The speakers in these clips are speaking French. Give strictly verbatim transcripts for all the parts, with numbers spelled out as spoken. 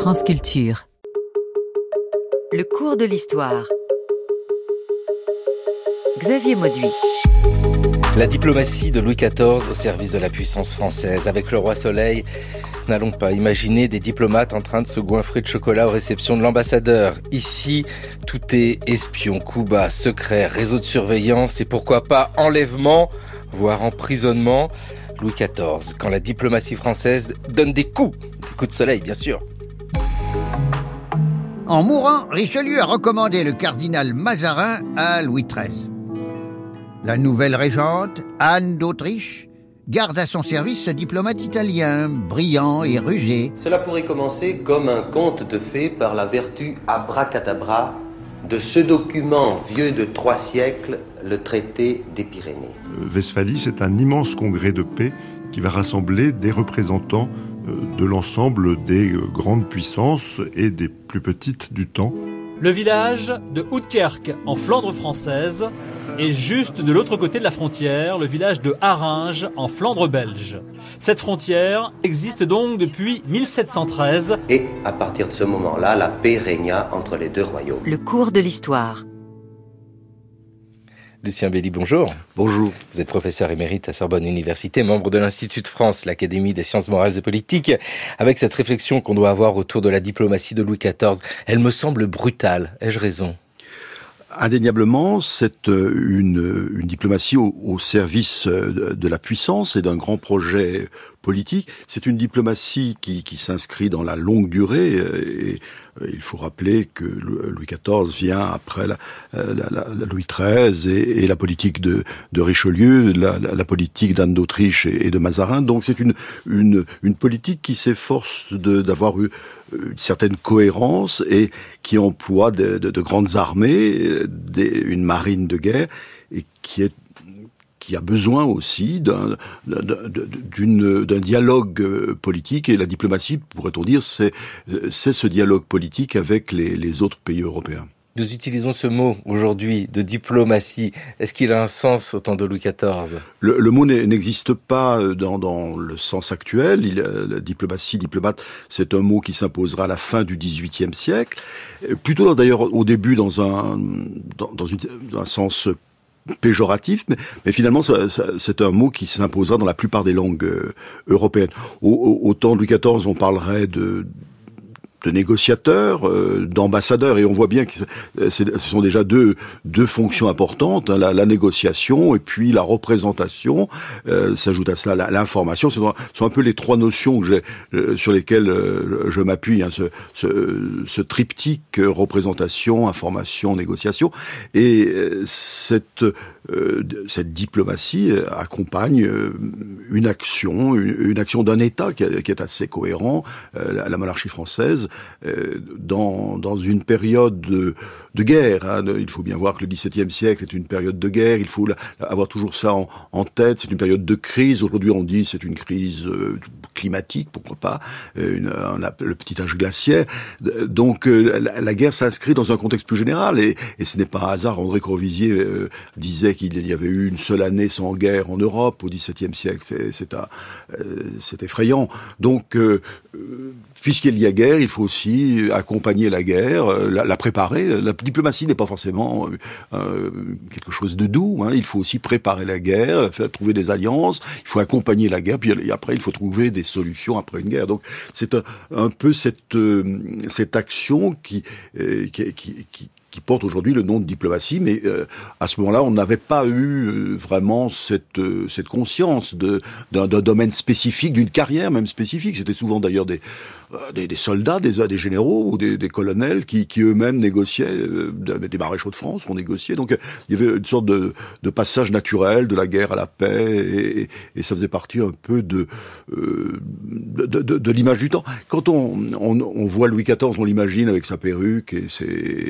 France Culture. Le cours de l'histoire. Xavier Mauduit. La diplomatie de Louis quatorze au service de la puissance française. Avec le roi Soleil, n'allons pas imaginer des diplomates en train de se goinfrer de chocolat aux réceptions de l'ambassadeur. Ici, tout est espion, coup bas, secret, réseau de surveillance et pourquoi pas enlèvement, voire emprisonnement. Louis quatorze, quand la diplomatie française donne des coups, des coups de soleil bien sûr. En mourant, Richelieu a recommandé le cardinal Mazarin à Louis treize. La nouvelle régente, Anne d'Autriche, garde à son service ce diplomate italien, brillant et rusé. Cela pourrait commencer comme un conte de fées par la vertu abracadabra de ce document vieux de trois siècles, le traité des Pyrénées. Westphalie, c'est un immense congrès de paix qui va rassembler des représentants de l'ensemble des grandes puissances et des plus petites du temps. Le village de Houtkerque, en Flandre française, et juste de l'autre côté de la frontière, le village de Haringe, en Flandre belge. Cette frontière existe donc depuis mille sept cent treize. Et à partir de ce moment-là, la paix régna entre les deux royaumes. Le cours de l'histoire. Lucien Belli, bonjour. Bonjour. Vous êtes professeur émérite à Sorbonne Université, membre de l'Institut de France, l'Académie des sciences morales et politiques. Avec cette réflexion qu'on doit avoir autour de la diplomatie de Louis quatorze, elle me semble brutale. Ai-je raison ? Indéniablement, c'est une, une diplomatie au, au service de, de la puissance et d'un grand projet politique. C'est une diplomatie qui, qui s'inscrit dans la longue durée et, et il faut rappeler que Louis quatorze vient après la, la, la, la Louis treize et, et la politique de, de Richelieu, la, la, la politique d'Anne d'Autriche et, et de Mazarin. Donc c'est une, une, une politique qui s'efforce de, d'avoir eu une certaine cohérence et qui emploie de, de, de grandes armées, des, une marine de guerre et qui est qui a besoin aussi d'un, d'un, d'une, d'un dialogue politique. Et la diplomatie, pourrait-on dire, c'est, c'est ce dialogue politique avec les, les autres pays européens. Nous utilisons ce mot aujourd'hui de diplomatie. Est-ce qu'il a un sens au temps de Louis quatorze ? Le, le mot n'existe pas dans, dans le sens actuel. Il, la diplomatie, diplomate, c'est un mot qui s'imposera à la fin du dix-huitième siècle. Plutôt d'ailleurs au début dans un, dans, dans, une, dans un sens péjoratif, mais, mais finalement ça, ça, c'est un mot qui s'imposera dans la plupart des langues euh, européennes. Au, au, au temps de Louis quatorze, on parlerait de de négociateurs, euh, d'ambassadeurs, et on voit bien que c'est, ce sont déjà deux deux fonctions importantes, hein, la, la négociation et puis la représentation. Euh, s'ajoute à cela la, l'information. Ce sont, sont un peu les trois notions que j'ai, euh, sur lesquelles euh, je m'appuie, hein, ce, ce, ce triptyque euh, représentation, information, négociation. Et euh, cette euh, cette diplomatie accompagne euh, une action, une, une action d'un État qui, qui est assez cohérent, euh, la, la monarchie française. Dans, dans une période de, de guerre. Hein. Il faut bien voir que le dix-septième siècle est une période de guerre. Il faut la, avoir toujours ça en, en tête. C'est une période de crise. Aujourd'hui, on dit c'est une crise euh, climatique, pourquoi pas, une, un, le petit âge glaciaire. Donc, euh, la, la guerre s'inscrit dans un contexte plus général. Et, et ce n'est pas un hasard. André Crevisier euh, disait qu'il y avait eu une seule année sans guerre en Europe au dix-septième siècle. C'est, c'est, un, euh, c'est effrayant. Donc, euh, puisqu'il y a guerre, il faut aussi accompagner la guerre, la, la préparer. La diplomatie n'est pas forcément euh, quelque chose de doux. Hein. Il faut aussi préparer la guerre, faire trouver des alliances. Il faut accompagner la guerre, puis après il faut trouver des solutions après une guerre. Donc c'est un, un peu cette euh, cette action qui euh, qui, qui, qui qui porte aujourd'hui le nom de diplomatie, mais euh, à ce moment-là, on n'avait pas eu euh, vraiment cette euh, cette conscience de d'un, d'un domaine spécifique, d'une carrière même spécifique. C'était souvent d'ailleurs des euh, des, des soldats, des, des généraux ou des, des colonels qui, qui eux-mêmes négociaient, euh, des maréchaux de France ont négocié. Donc euh, il y avait une sorte de, de passage naturel de la guerre à la paix, et, et ça faisait partie un peu de euh, de, de, de l'image du temps. Quand on, on on voit Louis quatorze, on l'imagine avec sa perruque et ses, et ses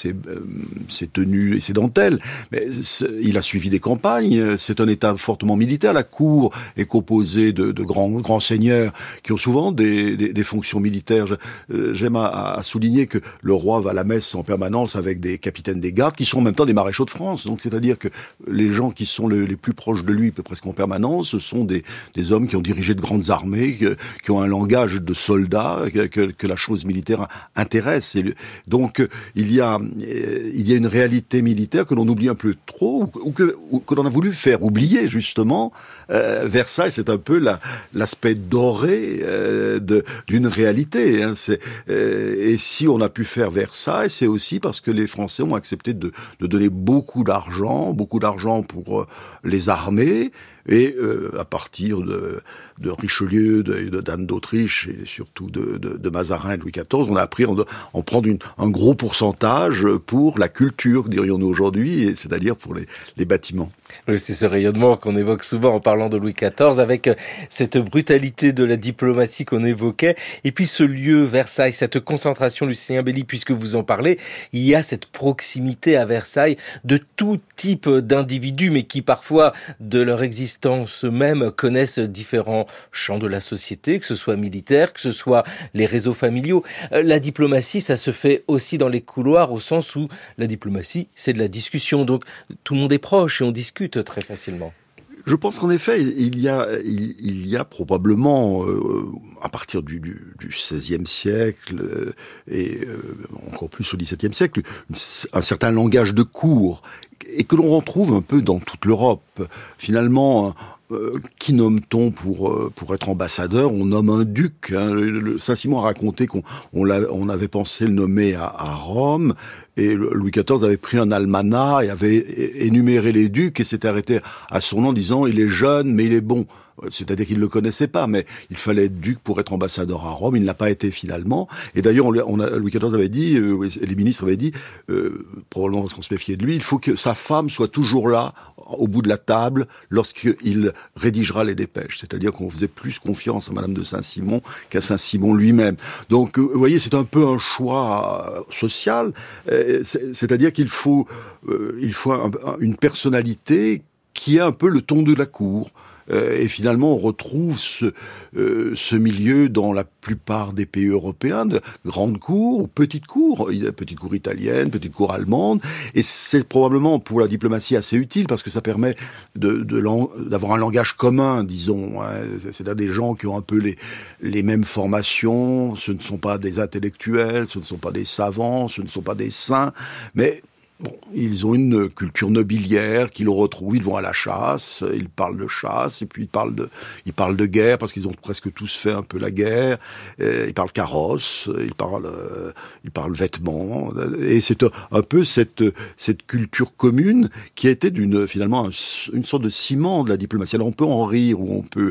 ses, euh, ses tenues et ses dentelles. Mais il a suivi des campagnes. C'est un État fortement militaire. La cour est composée de, de grands, grands seigneurs qui ont souvent des, des, des fonctions militaires. J'aime à, à souligner que le roi va à la messe en permanence avec des capitaines des gardes qui sont en même temps des maréchaux de France. Donc c'est-à-dire que les gens qui sont le, les plus proches de lui, presque en permanence, ce sont des, des hommes qui ont dirigé de grandes armées, que, qui ont un langage de soldats, que, que, que la chose militaire intéresse. Et donc il y a, il y a une réalité militaire que l'on oublie un peu trop, ou que, ou que l'on a voulu faire oublier justement. Euh, Versailles, c'est un peu la, l'aspect doré euh, de, d'une réalité. Hein. C'est, euh, et si on a pu faire Versailles, c'est aussi parce que les Français ont accepté de, de donner beaucoup d'argent, beaucoup d'argent pour euh, les armées. Et euh, à partir de, de Richelieu, de, de d'Anne d'Autriche et surtout de, de, de Mazarin et de Louis quatorze, on a appris à en, en prendre une, un gros pourcentage pour la culture, dirions-nous aujourd'hui, c'est-à-dire pour les, les bâtiments. Oui, c'est ce rayonnement qu'on évoque souvent en parlant de Louis quatorze, avec cette brutalité de la diplomatie qu'on évoquait, et puis ce lieu, Versailles, cette concentration, Lucien Belli, puisque vous en parlez, il y a cette proximité à Versailles de tout type d'individus, mais qui parfois, de leur existence même, connaissent différents champs de la société, que ce soit militaire, que ce soit les réseaux familiaux. La diplomatie, ça se fait aussi dans les couloirs, au sens où la diplomatie, c'est de la discussion, donc tout le monde est proche et on discute très facilement. Je pense qu'en effet, il y a, il, il y a probablement, euh, à partir du, du, du seizième siècle euh, et euh, encore plus au dix-septième siècle, une, un certain langage de cour et que l'on retrouve un peu dans toute l'Europe. Finalement, euh, qui nomme-t-on pour euh, pour être ambassadeur? On nomme un duc. Hein. Saint-Simon a raconté qu'on on, l'a, on avait pensé le nommer à, à Rome. Et Louis quatorze avait pris un almanach et avait énuméré les ducs et s'était arrêté à son nom en disant « il est jeune, mais il est bon ». C'est-à-dire qu'il ne le connaissait pas, mais il fallait être duc pour être ambassadeur à Rome. Il ne l'a pas été finalement. Et d'ailleurs, on, on a, Louis quatorze avait dit, euh, les ministres avaient dit, euh, probablement parce qu'on se méfiait de lui, il faut que sa femme soit toujours là, au bout de la table, lorsqu'il rédigera les dépêches. C'est-à-dire qu'on faisait plus confiance à Madame de Saint-Simon qu'à Saint-Simon lui-même. Donc, vous voyez, c'est un peu un choix social. Euh, c'est, c'est-à-dire qu'il faut, euh, il faut un, une personnalité qui a un peu le ton de la cour. Euh, et finalement, on retrouve ce, euh, ce milieu dans la plupart des pays européens, de grandes cours ou petites cours, il y a petite cour italienne, petite cour allemande, et c'est probablement pour la diplomatie assez utile parce que ça permet de, de, d'avoir un langage commun, disons. Hein. C'est-à-dire des gens qui ont un peu les, les mêmes formations, ce ne sont pas des intellectuels, ce ne sont pas des savants, ce ne sont pas des saints, mais bon, ils ont une culture nobiliaire qu'ils retrouvent, ils vont à la chasse, ils parlent de chasse, et puis ils parlent de, ils parlent de guerre, parce qu'ils ont presque tous fait un peu la guerre, et ils parlent carrosse, ils parlent, euh, ils parlent vêtements, et c'est un, un peu cette, cette culture commune qui a été d'une, finalement, un, une sorte de ciment de la diplomatie. Alors on peut en rire, ou on peut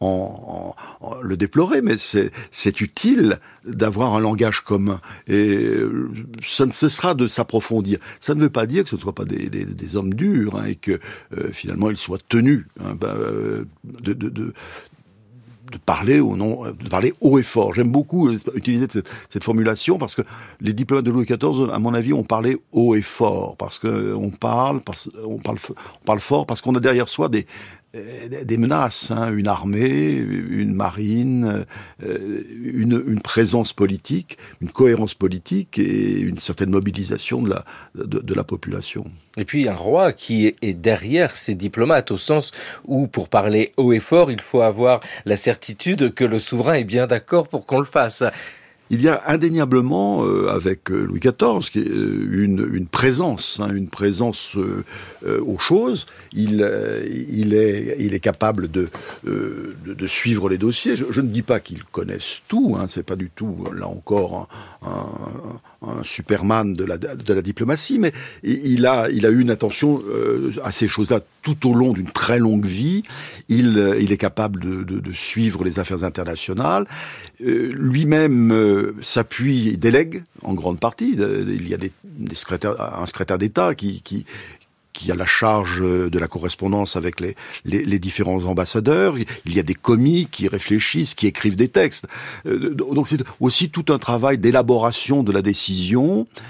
en, en, en le déplorer, mais c'est, c'est utile d'avoir un langage commun, et ça ne cessera de s'approfondir. Ça ne veut pas dire que ce ne soient pas des, des, des hommes durs, hein, et que euh, finalement ils soient tenus hein, bah, euh, de, de, de, de parler au nom, de parler haut et fort. J'aime beaucoup utiliser cette, cette formulation parce que les diplomates de Louis quatorze, à mon avis, ont parlé haut et fort parce que on parle, parce, on parle, on parle fort parce qu'on a derrière soi des des menaces, hein, une armée, une marine, euh, une, une présence politique, une cohérence politique et une certaine mobilisation de la, de, de la population. Et puis un roi qui est derrière ses diplomates, au sens où, pour parler haut et fort, il faut avoir la certitude que le souverain est bien d'accord pour qu'on le fasse. Il y a indéniablement, euh, avec euh, Louis quatorze, euh, une, une présence, hein, une présence euh, euh, aux choses. Il, euh, il, est, il est capable de, euh, de, de suivre les dossiers. Je, je ne dis pas qu'il connaisse tout, hein, c'est pas du tout, là encore, un, un, un Superman de la, de la diplomatie, mais il a, il a eu une attention euh, à ces choses-là tout au long d'une très longue vie. Il, il est capable de, de, de suivre les affaires internationales. Euh, lui-même euh, s'appuie, il délègue en grande partie. Il y a des, des secrétaires, un secrétaire d'État qui, qui, qui a la charge de la correspondance avec les, les, les différents ambassadeurs. Il y a des commis qui réfléchissent, qui écrivent des textes. Euh, donc c'est aussi tout un travail d'élaboration de la décision.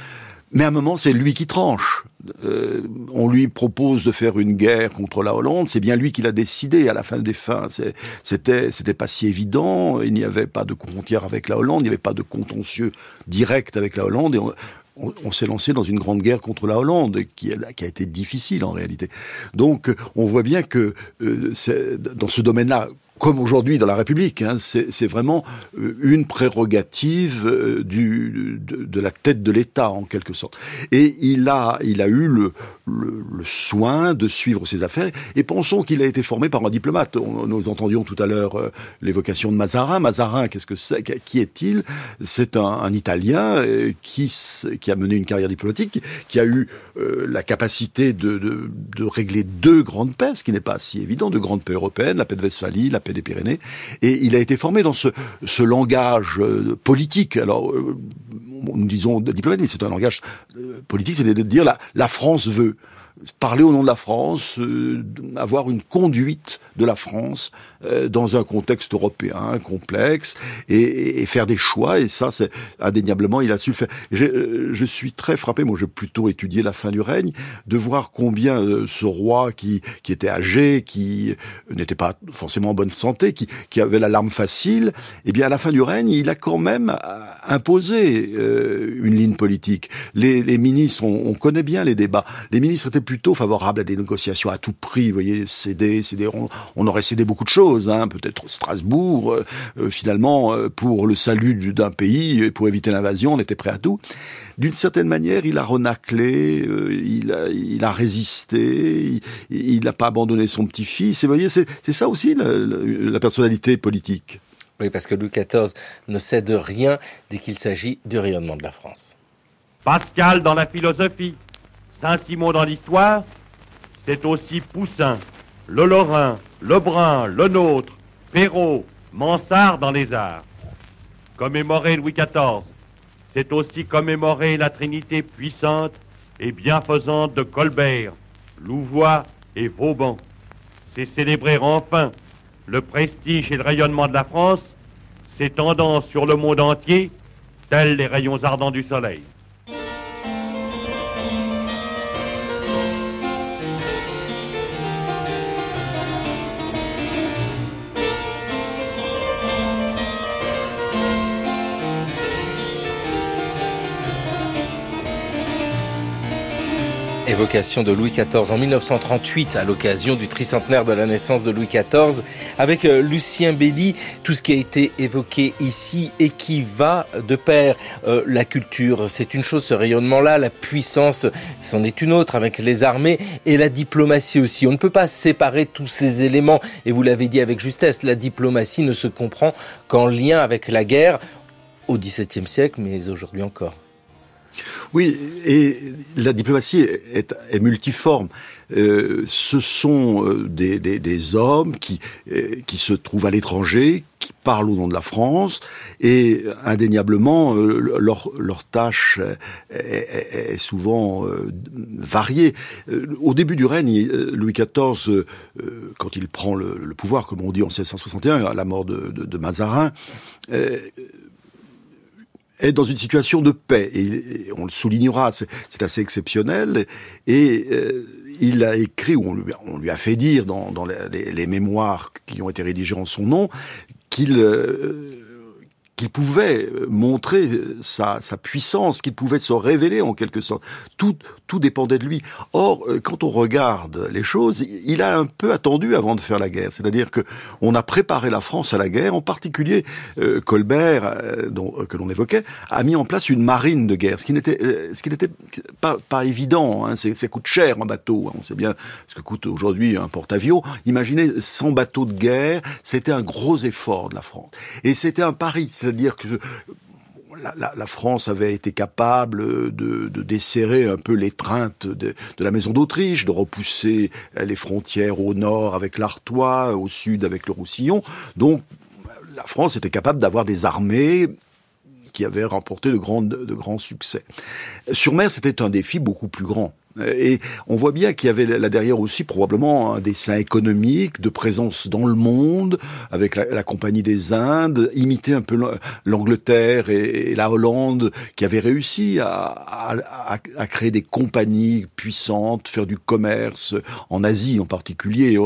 Mais à un moment, c'est lui qui tranche. Euh, on lui propose de faire une guerre contre la Hollande, c'est bien lui qui l'a décidé à la fin des fins. C'est, c'était, c'était pas si évident, il n'y avait pas de frontière avec la Hollande, il n'y avait pas de contentieux direct avec la Hollande, et on, on, on s'est lancé dans une grande guerre contre la Hollande, qui a, qui a été difficile en réalité. Donc, on voit bien que euh, c'est, dans ce domaine-là, comme aujourd'hui dans la République, hein, c'est, c'est vraiment une prérogative euh, du, de, de la tête de l'État, en quelque sorte. Et il a, il a eu le, le, le soin de suivre ses affaires, et pensons qu'il a été formé par un diplomate. On, nous entendions tout à l'heure euh, l'évocation de Mazarin. Mazarin, qu'est-ce que c'est ? Qui est-il ? C'est un, un Italien euh, qui, qui a mené une carrière diplomatique, qui a eu euh, la capacité de, de, de régler deux grandes paix, ce qui n'est pas si évident, deux grandes paix européennes, la paix de Westphalie, la paix des Pyrénées, et il a été formé dans ce, ce langage euh, politique. Alors, euh, nous disons diplomatique, mais c'est un langage euh, politique, c'est de dire la, la France veut parler au nom de la France, euh, avoir une conduite de la France euh, dans un contexte européen complexe et, et faire des choix, et ça, c'est indéniablement, il a su le faire. J'ai, euh, je suis très frappé, moi j'ai plutôt étudié la fin du règne, de voir combien euh, ce roi qui, qui était âgé, qui n'était pas forcément en bonne santé, qui, qui avait la larme facile, eh bien à la fin du règne, il a quand même imposé euh, une ligne politique. Les, les ministres, on, on connaît bien les débats, les ministres étaient plutôt favorable à des négociations à tout prix, vous voyez, céder, céder, on, on aurait cédé beaucoup de choses, hein, peut-être Strasbourg, euh, euh, finalement, euh, pour le salut du, d'un pays, pour éviter l'invasion, on était prêt à tout. D'une certaine manière, il a renaclé, euh, il, a, il a résisté, il n'a pas abandonné son petit-fils, et vous voyez, c'est, c'est ça aussi la, la, la personnalité politique. Oui, parce que Louis quatorze ne cède rien dès qu'il s'agit du rayonnement de la France. Pascal dans la philosophie, Saint-Simon dans l'histoire, c'est aussi Poussin, le Lorrain, le Brun, le Nôtre, Perrault, Mansart dans les arts. Commémorer Louis quatorze, c'est aussi commémorer la trinité puissante et bienfaisante de Colbert, Louvois et Vauban. C'est célébrer enfin le prestige et le rayonnement de la France, s'étendant sur le monde entier, tels les rayons ardents du soleil. Évocation de Louis quatorze en dix-neuf cent trente-huit à l'occasion du tricentenaire de la naissance de Louis quatorze avec Lucien Belli. Tout ce qui a été évoqué ici et qui va de pair. Euh, la culture, c'est une chose, ce rayonnement-là. La puissance, c'en est une autre avec les armées et la diplomatie aussi. On ne peut pas séparer tous ces éléments. Et vous l'avez dit avec justesse, la diplomatie ne se comprend qu'en lien avec la guerre au dix-septième siècle, mais aujourd'hui encore. Oui, et la diplomatie est, est multiforme. Euh, ce sont euh, des, des, des hommes qui, euh, qui se trouvent à l'étranger, qui parlent au nom de la France, et indéniablement, euh, leur, leur tâche est, est, est souvent euh, variée. Euh, au début du règne, Louis quatorze, euh, quand il prend le, le pouvoir, comme on dit en seize cent soixante et un, à la mort de, de, de Mazarin, euh, est dans une situation de paix, et on le soulignera, c'est, c'est assez exceptionnel, et euh, il a écrit, ou on lui, on lui a fait dire dans, dans les, les mémoires qui ont été rédigés en son nom, qu'il... Euh, qu'il pouvait montrer sa, sa puissance, qu'il pouvait se révéler en quelque sorte. Tout, tout dépendait de lui. Or, quand on regarde les choses, il a un peu attendu avant de faire la guerre. C'est-à-dire que on a préparé la France à la guerre. En particulier, euh, Colbert, euh, dont, euh, que l'on évoquait, a mis en place une marine de guerre, ce qui n'était, euh, ce qui n'était pas, pas évident. Hein. C'est, ça coûte cher un bateau. Hein. On sait bien ce que coûte aujourd'hui un porte-avions. Imaginez cent bateaux de guerre. C'était un gros effort de la France. Et c'était un pari. C'est-à-dire que la, la, la France avait été capable de, de desserrer un peu l'étreinte de, de la Maison d'Autriche, de repousser les frontières au nord avec l'Artois, au sud avec le Roussillon. Donc, la France était capable d'avoir des armées qui avait remporté de grands, de grands succès. Sur mer, c'était un défi beaucoup plus grand. Et on voit bien qu'il y avait là derrière aussi probablement un dessein économique, de présence dans le monde, avec la, la Compagnie des Indes, imiter un peu l'Angleterre et, et la Hollande, qui avaient réussi à, à, à créer des compagnies puissantes, faire du commerce en Asie en particulier.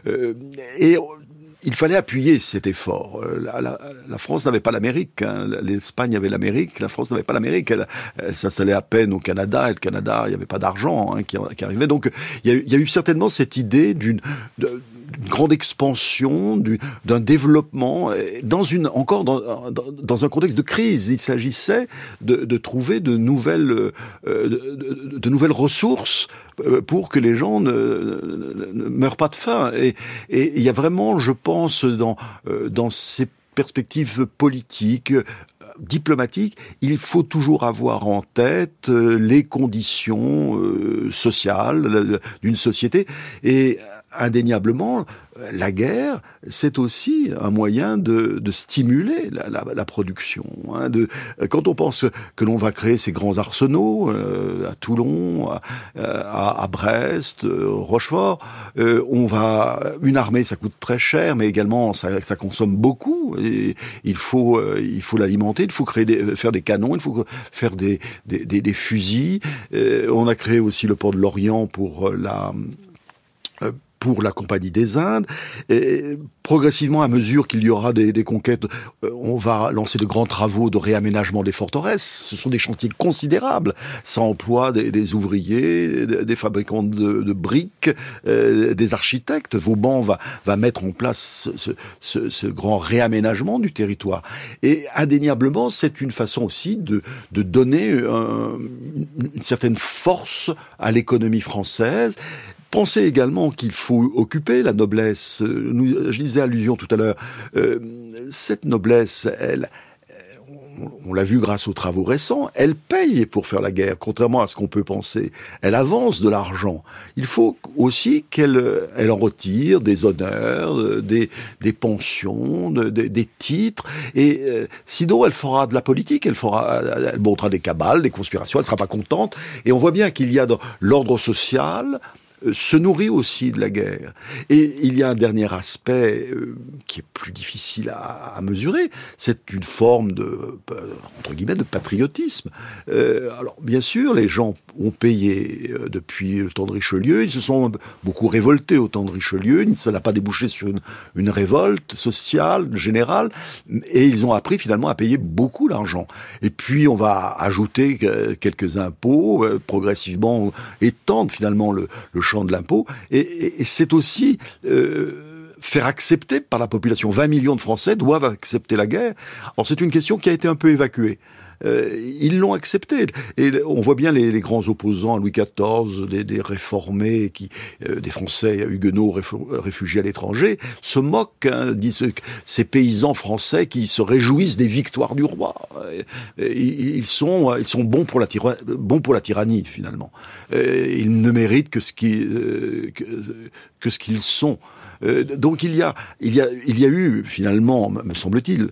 Et il fallait appuyer cet effort. La, la, la France n'avait pas l'Amérique, hein. L'Espagne avait l'Amérique, la France n'avait pas l'Amérique. Elle, elle s'installait à peine au Canada, et le Canada, il n'y avait pas d'argent hein, qui, qui arrivait. Donc, il y, a, il y a eu certainement cette idée d'une... De, d'une grande expansion, du, d'un développement, dans une, encore dans, dans, dans un contexte de crise. Il s'agissait de, de trouver de nouvelles, euh, de, de, de nouvelles ressources pour que les gens ne, ne, ne meurent pas de faim. Et, et il y a vraiment, je pense, dans, dans ces perspectives politiques, diplomatique, il faut toujours avoir en tête les conditions euh, sociales d'une société. Et indéniablement, la guerre, c'est aussi un moyen de, de stimuler la, la, la production. Hein, de, quand on pense que l'on va créer ces grands arsenaux euh, à Toulon, à, à, à Brest, euh, Rochefort, euh, on va une armée, ça coûte très cher, mais également ça, ça consomme beaucoup. Et il faut, euh, il faut l'alimenter, il faut créer des, faire des canons, il faut faire des, des, des, des fusils. Euh, on a créé aussi le port de Lorient pour la euh, pour la Compagnie des Indes. Et progressivement, à mesure qu'il y aura des, des conquêtes, euh, on va lancer de grands travaux de réaménagement des forteresses. Ce sont des chantiers considérables. Ça emploie des, des ouvriers, des, des fabricants de, de briques, euh, des architectes. Vauban va, va mettre en place ce, ce, ce grand réaménagement du territoire. Et indéniablement, c'est une façon aussi de, de donner un, une certaine force à l'économie française. Pensez également qu'il faut occuper la noblesse. Nous, je disais allusion tout à l'heure. Euh, cette noblesse, elle, on l'a vu grâce aux travaux récents, elle paye pour faire la guerre, contrairement à ce qu'on peut penser. Elle avance de l'argent. Il faut aussi qu'elle elle en retire des honneurs, des, des pensions, des, des titres. Et euh, sinon, elle fera de la politique, elle fera, elle montrera des cabales, des conspirations. Elle sera pas contente. Et on voit bien qu'il y a dans l'ordre social se nourrit aussi de la guerre. Et il y a un dernier aspect euh, qui est plus difficile à, à mesurer, c'est une forme de, euh, entre guillemets, de patriotisme. Euh, alors, bien sûr, les gens ont payé euh, depuis le temps de Richelieu, ils se sont beaucoup révoltés au temps de Richelieu, ça n'a pas débouché sur une, une révolte sociale, générale, et ils ont appris finalement à payer beaucoup d'argent. Et puis, on va ajouter euh, quelques impôts, euh, progressivement étendre finalement le, le champ de l'impôt, et, et, et c'est aussi euh, faire accepter par la population. vingt millions de Français doivent accepter la guerre. Alors c'est une question qui a été un peu évacuée. Euh, ils l'ont accepté. Et on voit bien les, les grands opposants à Louis quatorze, des, des réformés, qui, euh, des Français huguenots réfugiés à l'étranger, se moquent, hein, disent que ces paysans français qui se réjouissent des victoires du roi. Ils sont, ils sont bons pour la, tyra- bons pour la tyrannie, finalement. Ils ne méritent que ce, qui, que, que ce qu'ils sont. Donc il y a, il y a, il y a eu, finalement, me semble-t-il,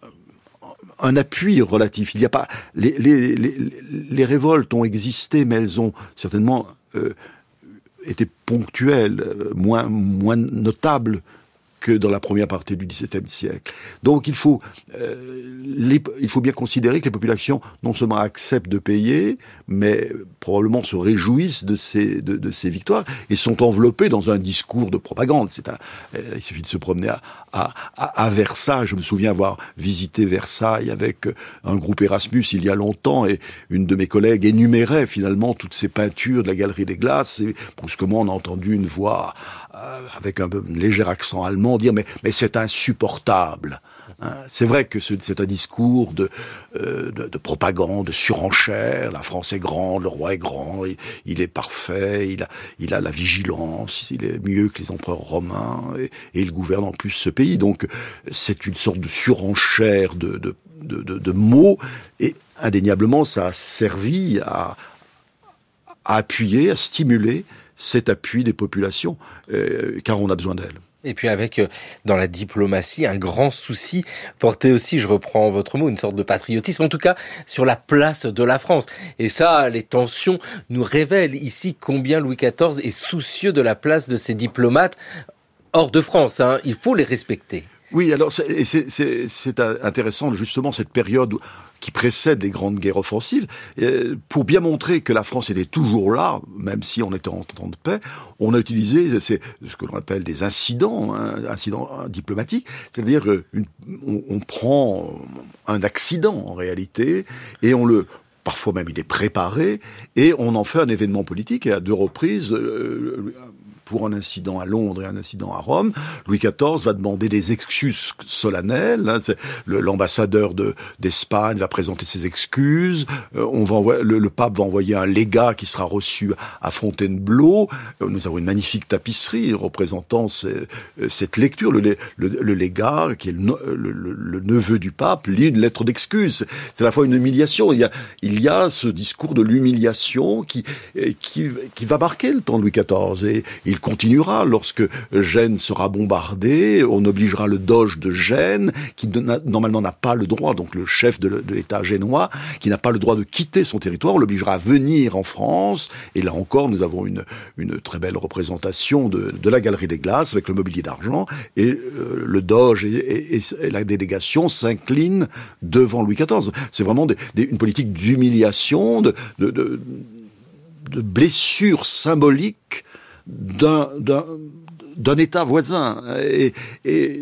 un appui relatif. Il y a pas les, les, les, les révoltes ont existé, mais elles ont certainement euh, été ponctuelles, moins moins notables que dans la première partie du dix-septième siècle. Donc il faut euh, les, il faut bien considérer que les populations non seulement acceptent de payer, mais probablement se réjouissent de ces de, de ces victoires et sont enveloppées dans un discours de propagande. C'est un, euh, il suffit de se promener à, à, à Versailles. Je me souviens avoir visité Versailles avec un groupe Erasmus il y a longtemps, et une de mes collègues énumérait finalement toutes ces peintures de la Galerie des Glaces, et brusquement on a entendu une voix euh, avec un, un léger accent allemand dire mais, mais c'est insupportable. Hein, c'est vrai que c'est un discours de, euh, de, de propagande, de surenchère. La France est grande, le roi est grand, il, il est parfait, il a, il a la vigilance, il est mieux que les empereurs romains, et, et il gouverne en plus ce pays. Donc c'est une sorte de surenchère de, de, de, de, de mots, et indéniablement ça a servi à, à appuyer, à stimuler cet appui des populations, euh, car on a besoin d'elles. Et puis avec, euh, dans la diplomatie, un grand souci porté aussi, je reprends votre mot, une sorte de patriotisme, en tout cas sur la place de la France. Et ça, les tensions nous révèlent ici combien Louis quatorze est soucieux de la place de ses diplomates hors de France. Hein. Il faut les respecter. Oui, alors c'est, c'est, c'est, c'est intéressant justement cette période qui précède les grandes guerres offensives, pour bien montrer que la France était toujours là, même si on était en temps de paix. On a utilisé c'est ce que l'on appelle des incidents, hein, incidents diplomatiques, c'est-à-dire une, on, on prend un accident en réalité et on le parfois même il est préparé et on en fait un événement politique. Et à deux reprises, euh, pour un incident à Londres et un incident à Rome, Louis quatorze va demander des excuses solennelles. Hein, c'est le, l'ambassadeur de, d'Espagne va présenter ses excuses. Euh, on va envoyer, le, le pape va envoyer un légat qui sera reçu à Fontainebleau. Euh, nous avons une magnifique tapisserie représentant ces, cette lecture. Le, le, le légat, qui est le, le, le neveu du pape, lit une lettre d'excuses. C'est à la fois une humiliation. Il y a, il y a ce discours de l'humiliation qui, qui, qui va marquer le temps de Louis quatorze. Et il continuera lorsque Gênes sera bombardée. On obligera le doge de Gênes, qui n'a, normalement n'a pas le droit, donc le chef de, de l'État génois, qui n'a pas le droit de quitter son territoire. On l'obligera à venir en France. Et là encore, nous avons une, une très belle représentation de, de la Galerie des Glaces avec le mobilier d'argent. Et euh, le doge et, et, et la délégation s'inclinent devant Louis quatorze. C'est vraiment des, des, une politique d'humiliation, de, de, de, de blessure symbolique d'un, d'un, d'un État voisin. Et, et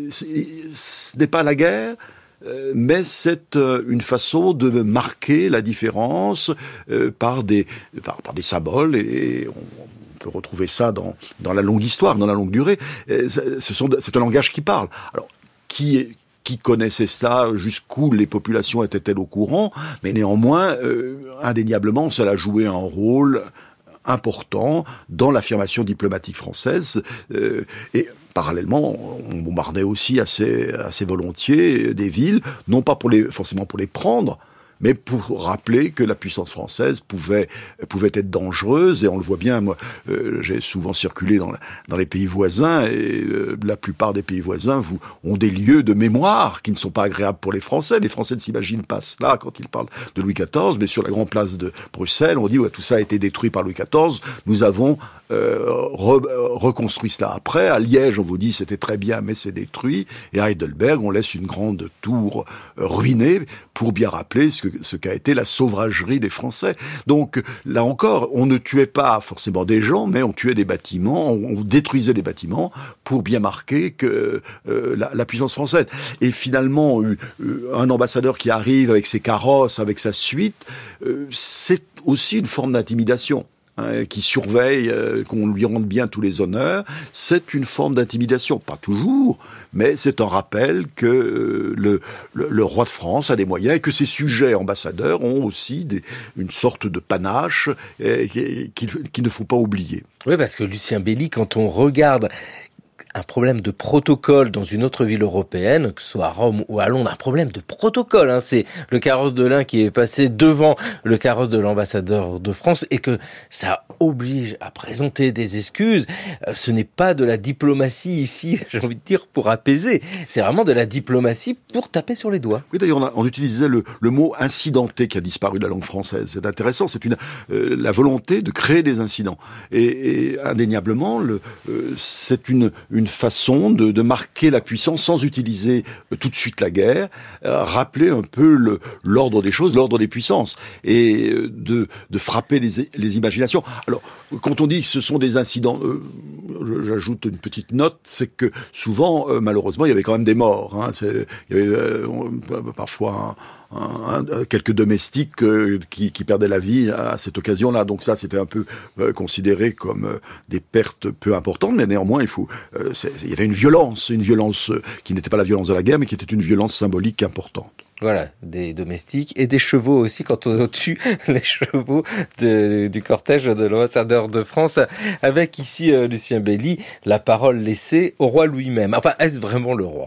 ce n'est pas la guerre, mais c'est une façon de marquer la différence par des, par, par des symboles. Et on peut retrouver ça dans, dans la longue histoire, dans la longue durée. Ce sont, c'est un langage qui parle. Alors, qui est qui connaissait ça, jusqu'où les populations étaient-elles au courant, mais néanmoins, euh, indéniablement, ça a joué un rôle important dans l'affirmation diplomatique française. Euh, et parallèlement, on bombardait aussi assez, assez volontiers des villes, non pas pour les, forcément pour les prendre, mais pour rappeler que la puissance française pouvait pouvait être dangereuse. Et on le voit bien, moi, euh, j'ai souvent circulé dans, la, dans les pays voisins, et euh, la plupart des pays voisins vous, ont des lieux de mémoire qui ne sont pas agréables pour les Français. Les Français ne s'imaginent pas cela quand ils parlent de Louis quatorze, mais sur la grande place de Bruxelles, on dit ouais, tout ça a été détruit par Louis quatorze, nous avons euh, re, reconstruit cela après. À Liège, on vous dit c'était très bien, mais c'est détruit. Et à Heidelberg, on laisse une grande tour euh, ruinée pour bien rappeler ce ce qu'a été la sauvagerie des Français. Donc, là encore, on ne tuait pas forcément des gens, mais on tuait des bâtiments, on détruisait des bâtiments pour bien marquer que euh, la, la puissance française. Et finalement, euh, un ambassadeur qui arrive avec ses carrosses, avec sa suite, euh, c'est aussi une forme d'intimidation. Hein, qui surveille, euh, qu'on lui rende bien tous les honneurs, c'est une forme d'intimidation. Pas toujours, mais c'est un rappel que euh, le, le, le roi de France a des moyens et que ses sujets ambassadeurs ont aussi des, une sorte de panache euh, qu'il, qu'il ne faut pas oublier. Oui, parce que Lucien Belli, quand on regarde un problème de protocole dans une autre ville européenne, que ce soit à Rome ou à Londres, un problème de protocole. Hein. C'est le carrosse de l'un qui est passé devant le carrosse de l'ambassadeur de France et que ça oblige à présenter des excuses. Ce n'est pas de la diplomatie ici, j'ai envie de dire, pour apaiser. C'est vraiment de la diplomatie pour taper sur les doigts. Oui, d'ailleurs, on, a, on utilisait le, le mot incidenté qui a disparu de la langue française. C'est intéressant. C'est une, euh, la volonté de créer des incidents. Et, et indéniablement, le, euh, c'est une, une façon de, de marquer la puissance sans utiliser euh, tout de suite la guerre, euh, rappeler un peu le, l'ordre des choses, l'ordre des puissances, et euh, de, de frapper les, les imaginations. Alors, quand on dit que ce sont des incidents, euh, j'ajoute une petite note, c'est que souvent, euh, malheureusement, il y avait quand même des morts. Hein, c'est, il y avait euh, parfois un, un, un, quelques domestiques euh, qui, qui perdaient la vie à cette occasion-là. Donc ça, c'était un peu euh, considéré comme euh, des pertes peu importantes, mais néanmoins, il faut, euh, il y avait une violence, une violence euh, qui n'était pas la violence de la guerre, mais qui était une violence symbolique importante. Voilà, des domestiques et des chevaux aussi, quand on tue les chevaux de, du cortège de l'ambassadeur de France, avec ici euh, Lucien Belli, la parole laissée au roi lui-même. Enfin, est-ce vraiment le roi ?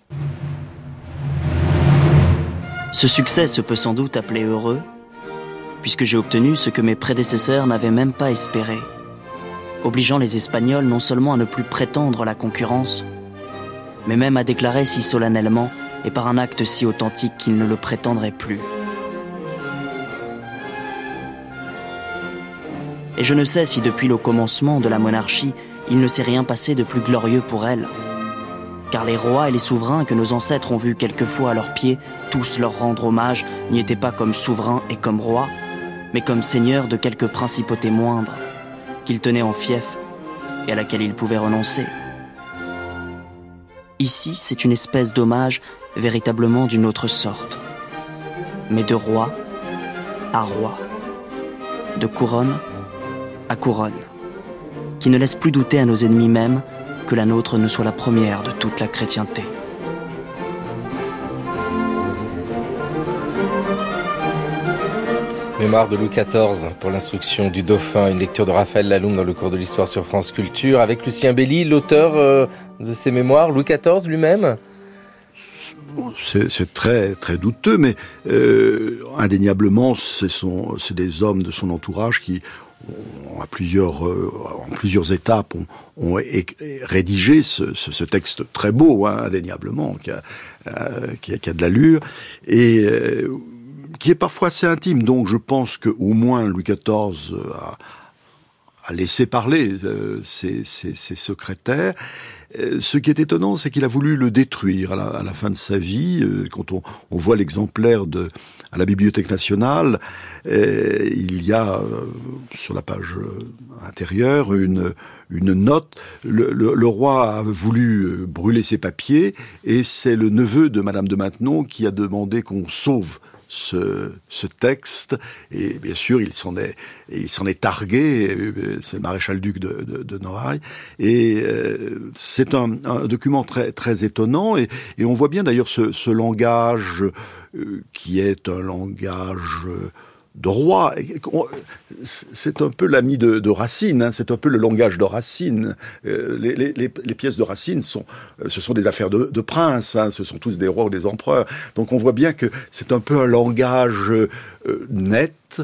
Ce succès se peut sans doute appeler heureux, puisque j'ai obtenu ce que mes prédécesseurs n'avaient même pas espéré, obligeant les Espagnols non seulement à ne plus prétendre la concurrence, mais même a déclaré si solennellement et par un acte si authentique qu'il ne le prétendrait plus. Et je ne sais si depuis le commencement de la monarchie, il ne s'est rien passé de plus glorieux pour elle. Car les rois et les souverains que nos ancêtres ont vus quelquefois à leurs pieds, tous leur rendre hommage, n'y étaient pas comme souverains et comme rois, mais comme seigneurs de quelque principauté moindre, qu'ils tenaient en fief et à laquelle ils pouvaient renoncer. Ici, c'est une espèce d'hommage véritablement d'une autre sorte, mais de roi à roi, de couronne à couronne, qui ne laisse plus douter à nos ennemis même que la nôtre ne soit la première de toute la chrétienté. Mémoire de Louis quatorze pour l'instruction du dauphin, une lecture de Raphaël Laloum dans le cours de l'histoire sur France Culture, avec Lucien Belli, l'auteur euh, de ces mémoires, Louis quatorze lui-même. C'est, c'est très très douteux, mais euh, indéniablement, c'est, son, c'est des hommes de son entourage qui, ont, à plusieurs, euh, en plusieurs étapes, ont, ont é- é- rédigé ce, ce, ce texte très beau, hein, indéniablement, qui a, euh, qui, a, qui a de l'allure, et euh, qui est parfois assez intime. Donc je pense qu'au moins Louis quatorze a, a laissé parler euh, ses, ses, ses secrétaires. Ce qui est étonnant, c'est qu'il a voulu le détruire à la, à la fin de sa vie. Quand on, on voit l'exemplaire de, à la Bibliothèque nationale, euh, il y a euh, sur la page intérieure une, une note. Le, le, le roi a voulu brûler ses papiers et c'est le neveu de Madame de Maintenon qui a demandé qu'on sauve Ce, ce texte, et bien sûr il s'en est, il s'en est targué. C'est le maréchal-duc de, de, de Noailles, et euh, c'est un, un document très très étonnant, et, et on voit bien d'ailleurs ce, ce langage euh, qui est un langage de roi. C'est un peu l'ami de, de Racine, hein, c'est un peu le langage de Racine. Euh, les, les, les pièces de Racine sont, ce sont des affaires de, de princes, hein, ce sont tous des rois ou des empereurs. Donc on voit bien que c'est un peu un langage euh, net,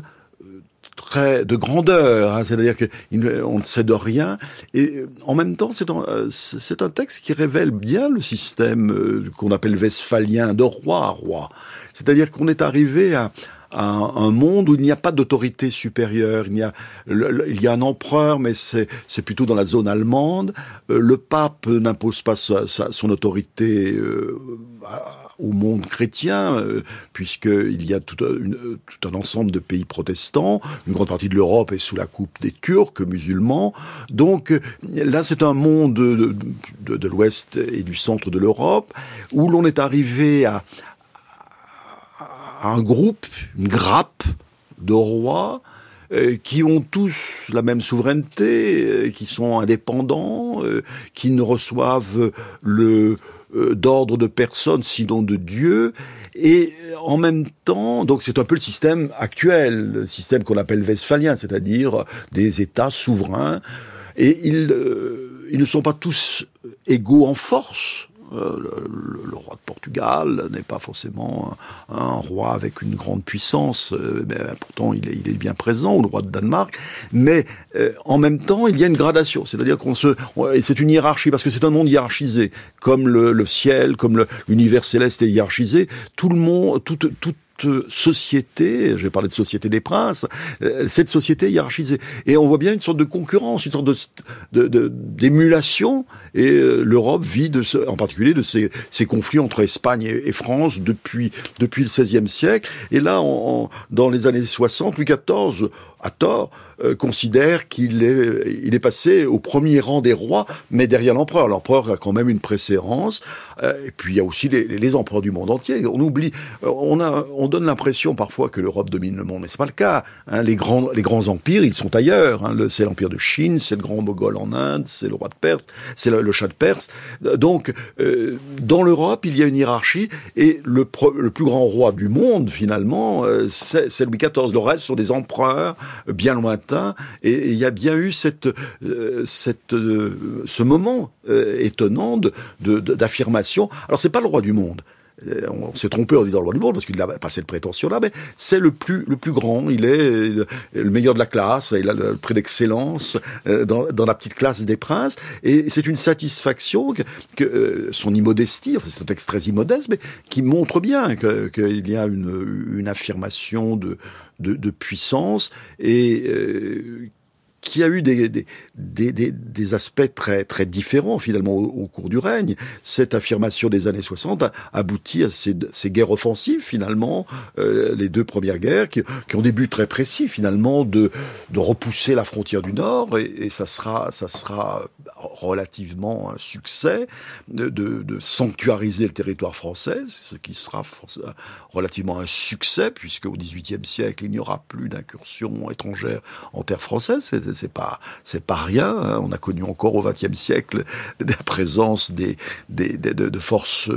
très de grandeur, hein, c'est-à-dire qu'on ne sait de rien, et en même temps c'est un, c'est un texte qui révèle bien le système euh, qu'on appelle westphalien, de roi à roi. C'est-à-dire qu'on est arrivé à Un, un monde où il n'y a pas d'autorité supérieure. Il y a, le, le, il y a un empereur, mais c'est, c'est plutôt dans la zone allemande. Euh, le pape n'impose pas sa, sa, son autorité euh, au monde chrétien, euh, puisqu'il y a tout, une, tout un ensemble de pays protestants. Une grande partie de l'Europe est sous la coupe des Turcs musulmans. Donc là, c'est un monde de, de, de l'Ouest et du centre de l'Europe où l'on est arrivé à un groupe, une grappe de rois euh, qui ont tous la même souveraineté, euh, qui sont indépendants, euh, qui ne reçoivent le euh, d'ordre de personne sinon de Dieu, et en même temps, donc c'est un peu le système actuel, le système qu'on appelle westphalien, c'est-à-dire des États souverains, et ils, euh, ils ne sont pas tous égaux en force. Euh, le, le roi de Portugal n'est pas forcément un, un roi avec une grande puissance, euh, mais pourtant il est, il est bien présent, ou le roi de Danemark, mais euh, en même temps il y a une gradation, c'est-à-dire qu'on se, on, c'est une hiérarchie, parce que c'est un monde hiérarchisé, comme le, le ciel, comme le, l'univers céleste est hiérarchisé, tout le monde, toute, toute société, je vais parler de société des princes, cette société hiérarchisée. Et on voit bien une sorte de concurrence, une sorte de, de, de d'émulation, et l'Europe vit de ce, en particulier de ces, ces conflits entre Espagne et, et France depuis, depuis le seizième siècle. Et là, en, dans les années soixante, Louis quatorze, à tort, euh, considère qu'il est, il est passé au premier rang des rois, mais derrière l'empereur. L'empereur a quand même une préséance. Euh, et puis il y a aussi les, les empereurs du monde entier. On oublie, on a, on donne l'impression parfois que l'Europe domine le monde, mais c'est pas le cas. Hein. Les grands, les grands empires, ils sont ailleurs. Hein. Le, c'est l'empire de Chine, c'est le grand Moghol en Inde, c'est le roi de Perse, c'est le, le Shah de Perse. Donc, euh, dans l'Europe, il y a une hiérarchie, et le, pro, le plus grand roi du monde, finalement, euh, c'est, c'est Louis quatorze. Le reste sont des empereurs bien lointains, et il y a bien eu cette, euh, cette, euh, ce moment euh, étonnant de, de, de, d'affirmation. Alors, c'est pas le roi du monde, on s'est trompé en disant le roi du monde parce qu'il n'a pas cette prétention-là, mais c'est le plus le plus grand. Il est le meilleur de la classe. Il a le prix d'excellence dans, dans la petite classe des princes. Et c'est une satisfaction que, que euh, son immodestie, enfin c'est un texte très immodeste, mais qui montre bien que, qu'il y a une, une affirmation de, de, de puissance et euh, qui a eu des, des, des, des, des aspects très, très différents finalement au, au cours du règne. Cette affirmation des années soixante a abouti à ces, ces guerres offensives finalement, euh, les deux premières guerres qui, qui ont des buts très précis finalement de, de repousser la frontière du Nord et, et ça sera, ça sera relativement un succès de, de, de sanctuariser le territoire français, ce qui sera relativement un succès puisque au dix-huitième siècle il n'y aura plus d'incursions étrangères en terre française. C'est, c'est pas c'est pas rien. Hein. On a connu encore au vingtième siècle la présence des, des, des de, de forces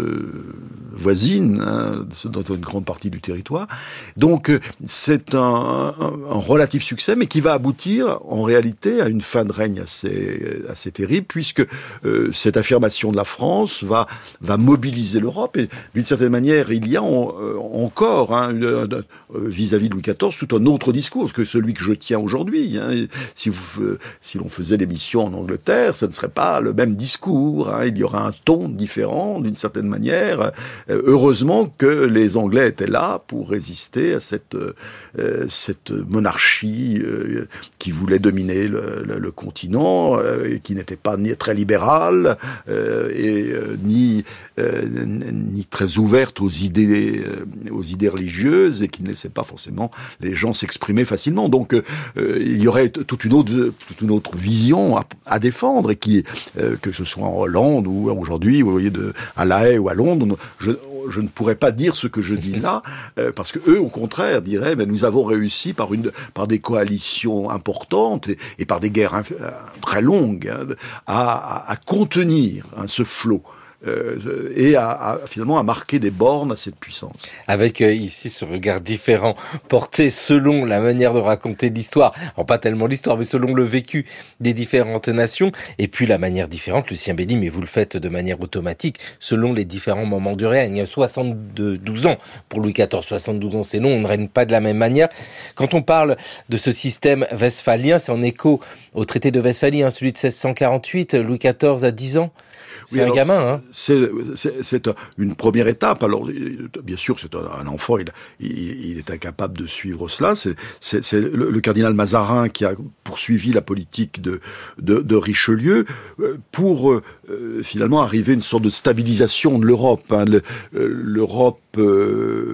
voisines hein, dans une grande partie du territoire. Donc c'est un, un, un relatif succès, mais qui va aboutir en réalité à une fin de règne assez assez terrible, puisque euh, cette affirmation de la France va va mobiliser l'Europe. Et d'une certaine manière, il y a en, euh, encore hein, euh, vis-à-vis de Louis quatorze tout un autre discours que celui que je tiens aujourd'hui. Hein. Si, vous, euh, si l'on faisait l'émission en Angleterre, ce ne serait pas le même discours. Hein. Il y aura un ton différent, d'une certaine manière. Euh, heureusement que les Anglais étaient là pour résister à cette, euh, cette monarchie euh, qui voulait dominer le, le, le continent, euh, et qui n'était pas ni très libérale, euh, et euh, ni, euh, ni très ouverte aux idées, euh, aux idées religieuses, et qui ne laissait pas forcément les gens s'exprimer facilement. Donc euh, il y aurait toute une autre, toute une autre vision à, à défendre, et qui, euh, que ce soit en Hollande ou aujourd'hui, vous voyez, de, à La Haye ou à Londres, je, je ne pourrais pas dire ce que je dis là, euh, parce que eux, au contraire, diraient, mais nous avons réussi par une, par des coalitions importantes et, et par des guerres inf- très longues hein, à, à, à contenir hein, ce flot. Euh, et à, à, finalement à marquer des bornes à cette puissance. Avec euh, ici ce regard différent porté selon la manière de raconter l'histoire, alors pas tellement l'histoire, mais selon le vécu des différentes nations, et puis la manière différente, Lucien Belli, mais vous le faites de manière automatique, selon les différents moments du règne. soixante-douze ans pour Louis quatorze, soixante-douze ans c'est long, on ne règne pas de la même manière. Quand on parle de ce système westphalien, c'est en écho au traité de Westphalie, hein, celui de seize cent quarante-huit, Louis quatorze à dix ans. C'est oui, un alors, gamin, hein. C'est, c'est, c'est une première étape. Alors, bien sûr, c'est un, un enfant, il, il, il est incapable de suivre cela. C'est, c'est, c'est le, le cardinal Mazarin qui a poursuivi la politique de, de, de Richelieu pour euh, finalement arriver à une sorte de stabilisation de l'Europe. Hein. Le, L'Europe euh,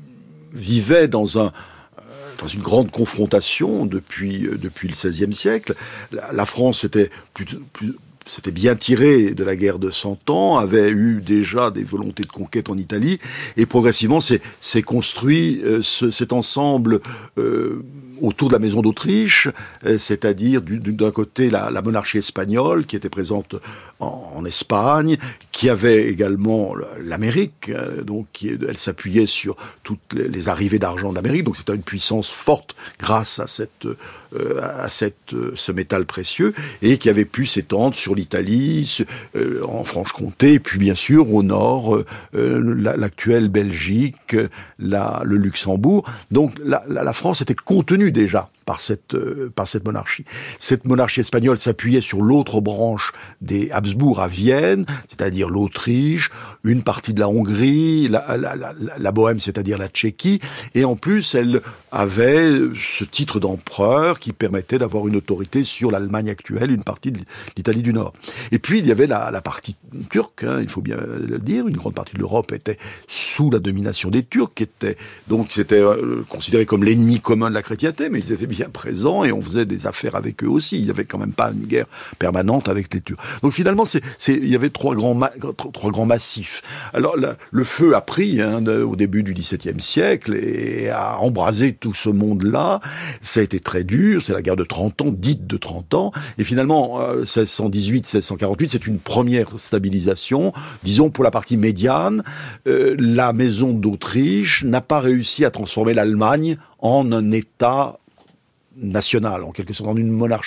vivait dans un dans une grande confrontation depuis depuis le seizième siècle. La, la France était plus, plus s'était bien tiré de la guerre de Cent Ans, avait eu déjà des volontés de conquête en Italie, et progressivement s'est, s'est construit euh, ce, cet ensemble euh, autour de la maison d'Autriche, euh, c'est-à-dire du, d'un côté la, la monarchie espagnole qui était présente en, en Espagne, qui avait également l'Amérique, euh, donc qui, elle s'appuyait sur toutes les, les arrivées d'argent de l'Amérique, donc c'était une puissance forte grâce à cette euh, à cette ce métal précieux, et qui avait pu s'étendre sur l'Italie, euh, en Franche-Comté, et puis bien sûr au nord, euh, la, l'actuelle Belgique, la, le Luxembourg. Donc la, la, la France était contenue déjà par cette euh, par cette monarchie. Cette monarchie espagnole s'appuyait sur l'autre branche des Habsbourg à Vienne, c'est-à-dire l'Autriche, une partie de la Hongrie, la, la, la, la Bohème, c'est-à-dire la Tchéquie, et en plus elle avait ce titre d'empereur qui permettait d'avoir une autorité sur l'Allemagne actuelle, une partie de l'Italie du Nord. Et puis il y avait la, la partie turque, hein, il faut bien le dire, une grande partie de l'Europe était sous la domination des Turcs, qui étaient donc c'était euh, considéré comme l'ennemi commun de la chrétienté, mais ils étaient bien présents et on faisait des affaires avec eux aussi. Il n'y avait quand même pas une guerre permanente avec les Turcs. Donc finalement, c'est, c'est, il y avait trois grands, ma- trois grands massifs. Alors la, le feu a pris hein, de, au début du dix-septième siècle et a embrasé tout ce monde-là. Ça a été très dur. C'est la guerre de trente ans, dite de trente ans. Et finalement, euh, seize cent dix-huit, seize cent quarante-huit, c'est une première stabilisation. Disons pour la partie médiane, euh, la maison d'Autriche n'a pas réussi à transformer l'Allemagne en un État national, en quelque sorte, en une monarchie.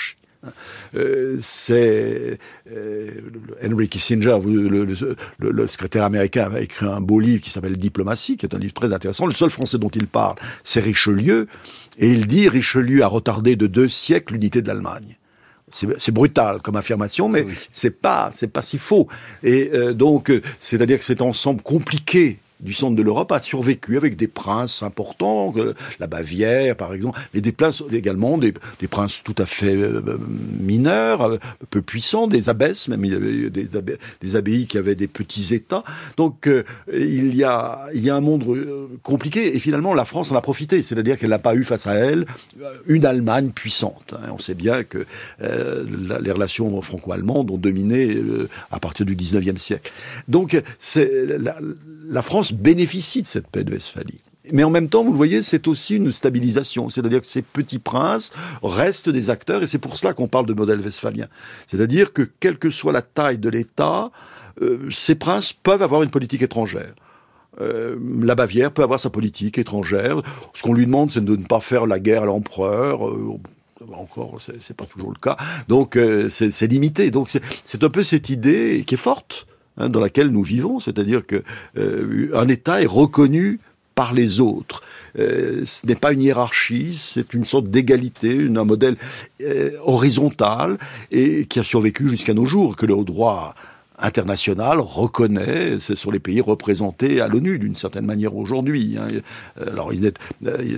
Euh, c'est euh, Henry Kissinger, le, le, le, le secrétaire américain, a écrit un beau livre qui s'appelle Diplomatie, qui est un livre très intéressant. Le seul Français dont il parle, c'est Richelieu, et il dit Richelieu a retardé de deux siècles l'unité de l'Allemagne. C'est, c'est brutal comme affirmation, mais oui. c'est pas, c'est pas si faux. Et euh, donc, c'est-à-dire que cet ensemble compliqué du centre de l'Europe a survécu avec des princes importants, euh, la Bavière par exemple, mais des princes également, des, des princes tout à fait euh, mineurs, euh, peu puissants, des abbesses, même il y avait des, abbé, des abbayes qui avaient des petits États. Donc euh, il y a il y a un monde euh, compliqué et finalement la France en a profité, c'est-à-dire qu'elle n'a pas eu face à elle une Allemagne puissante. Hein. On sait bien que euh, la, les relations franco-allemandes ont dominé euh, à partir du dix-neuvième siècle. Donc c'est la, la France bénéficie de cette paix de Westphalie. Mais en même temps, vous le voyez, c'est aussi une stabilisation. C'est-à-dire que ces petits princes restent des acteurs, et c'est pour cela qu'on parle de modèle westphalien. C'est-à-dire que, quelle que soit la taille de l'État, euh, ces princes peuvent avoir une politique étrangère. Euh, la Bavière peut avoir sa politique étrangère. Ce qu'on lui demande, c'est de ne pas faire la guerre à l'empereur. Euh, encore, c'est, c'est pas toujours le cas. Donc, euh, c'est, c'est limité. Donc, c'est, c'est un peu cette idée qui est forte, hein, dans laquelle nous vivons, c'est-à-dire que euh, un État est reconnu par les autres. Euh, ce n'est pas une hiérarchie, c'est une sorte d'égalité, une, un modèle euh, horizontal et qui a survécu jusqu'à nos jours, que le droit international reconnaît. Ce sont les pays représentés à l'ONU d'une certaine manière aujourd'hui. Hein. Alors, ils étaient,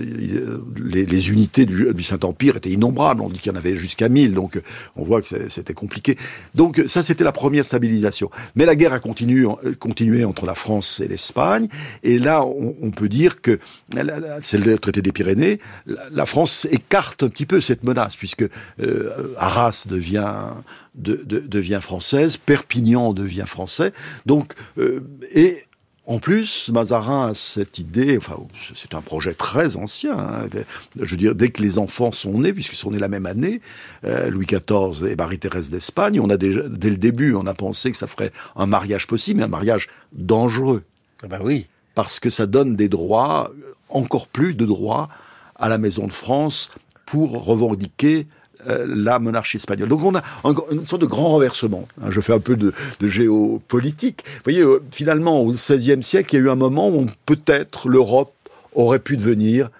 les, les unités du, du Saint-Empire étaient innombrables. On dit qu'il y en avait jusqu'à mille, donc on voit que c'était compliqué. Donc ça, c'était la première stabilisation. Mais la guerre a continué, continué entre la France et l'Espagne. Et là, on, on peut dire que c'est le traité des Pyrénées. La, la France écarte un petit peu cette menace, puisque euh, Arras devient De, de, devient française, Perpignan devient français, donc euh, et en plus Mazarin a cette idée, enfin c'est un projet très ancien, hein, je veux dire dès que les enfants sont nés, puisqu'ils sont nés la même année, euh, Louis quatorze et Marie-Thérèse d'Espagne, on a déjà dès le début on a pensé que ça ferait un mariage possible, mais un mariage dangereux. Bah oui, parce que ça donne des droits, encore plus de droits à la Maison de France pour revendiquer la monarchie espagnole. Donc on a un, une sorte de grand renversement. Je fais un peu de, de géopolitique. Vous voyez, finalement, au seizième siècle, il y a eu un moment où peut-être l'Europe aurait pu devenir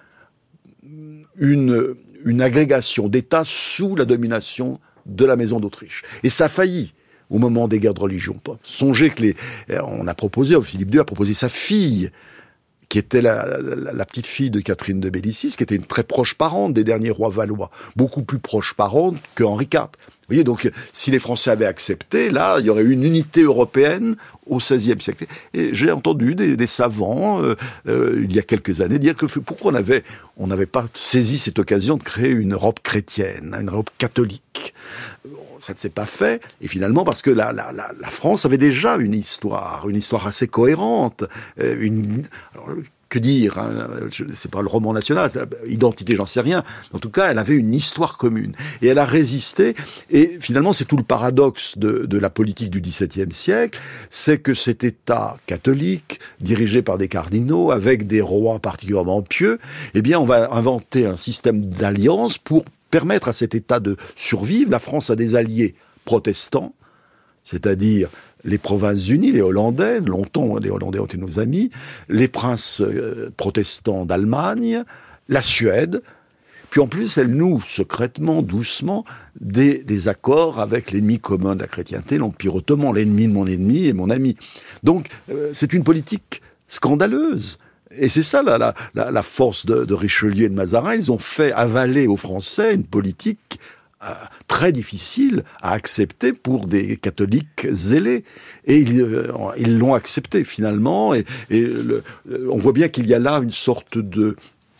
une, une agrégation d'États sous la domination de la Maison d'Autriche. Et ça a failli au moment des guerres de religion. Songez que les, on a proposé, Philippe deux a proposé sa fille, qui était la, la, la petite fille de Catherine de Médicis, qui était une très proche parente des derniers rois valois, beaucoup plus proche parente que Henri quatre. Vous voyez, donc, si les Français avaient accepté, là, il y aurait eu une unité européenne au seizième siècle. Et j'ai entendu des, des savants, euh, euh, il y a quelques années, dire que pourquoi on avait, on n'avait pas saisi cette occasion de créer une Europe chrétienne, une Europe catholique. Ça ne s'est pas fait, et finalement parce que la, la, la, la France avait déjà une histoire, une histoire assez cohérente, euh, une... Alors, que dire, hein, c'est pas le roman national, identité, j'en sais rien. En tout cas, elle avait une histoire commune. Et elle a résisté, et finalement, c'est tout le paradoxe de, de la politique du dix-septième siècle, c'est que cet État catholique, dirigé par des cardinaux, avec des rois particulièrement pieux, eh bien, on va inventer un système d'alliance pour permettre à cet État de survivre. La France a des alliés protestants, c'est-à-dire les Provinces-Unies, les Hollandais, longtemps les Hollandais ont été nos amis, les princes euh, protestants d'Allemagne, la Suède, puis en plus elle noue secrètement, doucement, des, des accords avec l'ennemi commun de la chrétienté, l'Empire ottoman, l'ennemi de mon ennemi et mon ami. Donc euh, c'est une politique scandaleuse. Et c'est ça la, la, la, la force de, de Richelieu et de Mazarin, ils ont fait avaler aux Français une politique Euh, très difficile à accepter pour des catholiques zélés. Et ils, euh, ils l'ont accepté finalement. Et, et le, on voit bien qu'il y a là une sorte de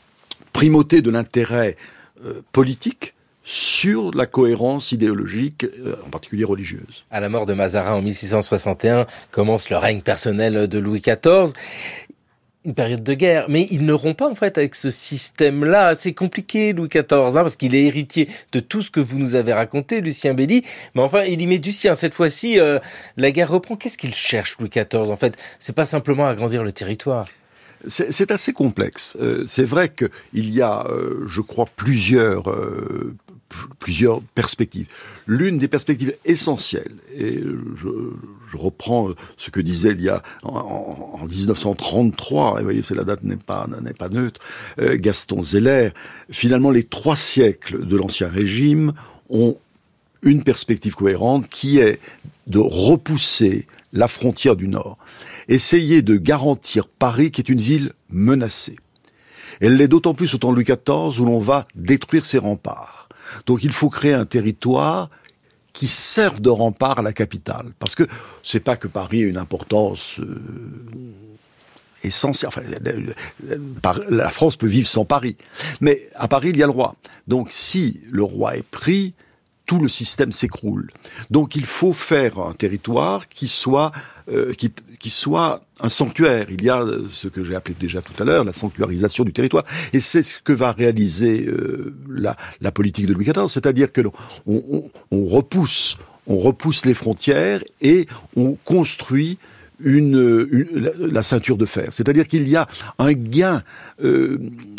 primauté de l'intérêt euh, politique sur la cohérence idéologique, euh, en particulier religieuse. À la mort de Mazarin en mille six cent soixante et un, commence le règne personnel de Louis quatorze. Une période de guerre, mais il ne rompt pas en fait avec ce système-là. C'est compliqué, Louis quatorze, hein, parce qu'il est héritier de tout ce que vous nous avez raconté, Lucien Belli, mais enfin, il y met du sien. Cette fois-ci, euh, la guerre reprend. Qu'est-ce qu'il cherche, Louis quatorze? En fait, c'est pas simplement agrandir le territoire. C'est, c'est assez complexe. Euh, c'est vrai qu'il y a, euh, je crois, plusieurs euh, plusieurs perspectives. L'une des perspectives essentielles, et je, je reprends ce que disait il y a en, en dix-neuf cent trente-trois, et vous voyez, c'est la date n'est pas n'est pas neutre, euh, Gaston Zeller. Finalement, les trois siècles de l'Ancien Régime ont une perspective cohérente qui est de repousser la frontière du Nord, essayer de garantir Paris, qui est une ville menacée. Elle l'est d'autant plus au temps de Louis quatorze, où l'on va détruire ses remparts. Donc il faut créer un territoire qui serve de rempart à la capitale. Parce que c'est pas que Paris ait une importance euh, essentielle. Enfin, la France peut vivre sans Paris. Mais à Paris, il y a le roi. Donc si le roi est pris, tout le système s'écroule. Donc il faut faire un territoire qui soit euh, qui, qui soit un sanctuaire. Il y a ce que j'ai appelé déjà tout à l'heure la sanctuarisation du territoire, et c'est ce que va réaliser euh, la, la politique de Louis quatorze, c'est-à-dire que l'on, on, on repousse, on repousse les frontières et on construit une, une la, la ceinture de fer. C'est-à-dire qu'il y a un gain euh,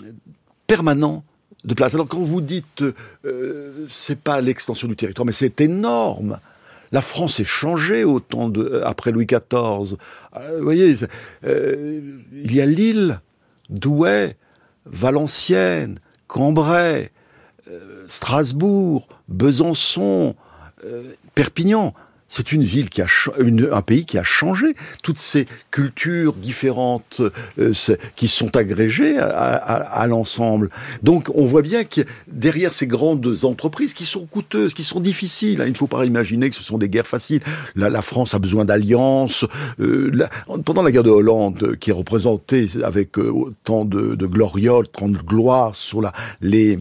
permanent de place. Alors quand vous dites euh, c'est pas l'extension du territoire, mais c'est énorme. La France est changée au temps de après Louis quatorze. Euh, vous voyez, euh, il y a Lille, Douai, Valenciennes, Cambrai, euh, Strasbourg, Besançon, euh, Perpignan. C'est une ville qui a une, un pays qui a changé. Toutes ces cultures différentes euh, qui sont agrégées à, à, à l'ensemble. Donc on voit bien que derrière ces grandes entreprises qui sont coûteuses, qui sont difficiles, hein, il ne faut pas imaginer que ce sont des guerres faciles. La, la France a besoin d'alliances. Euh, la, pendant la guerre de Hollande, qui est représentée avec euh, autant de, de glorioles, tant de gloire sur la, les...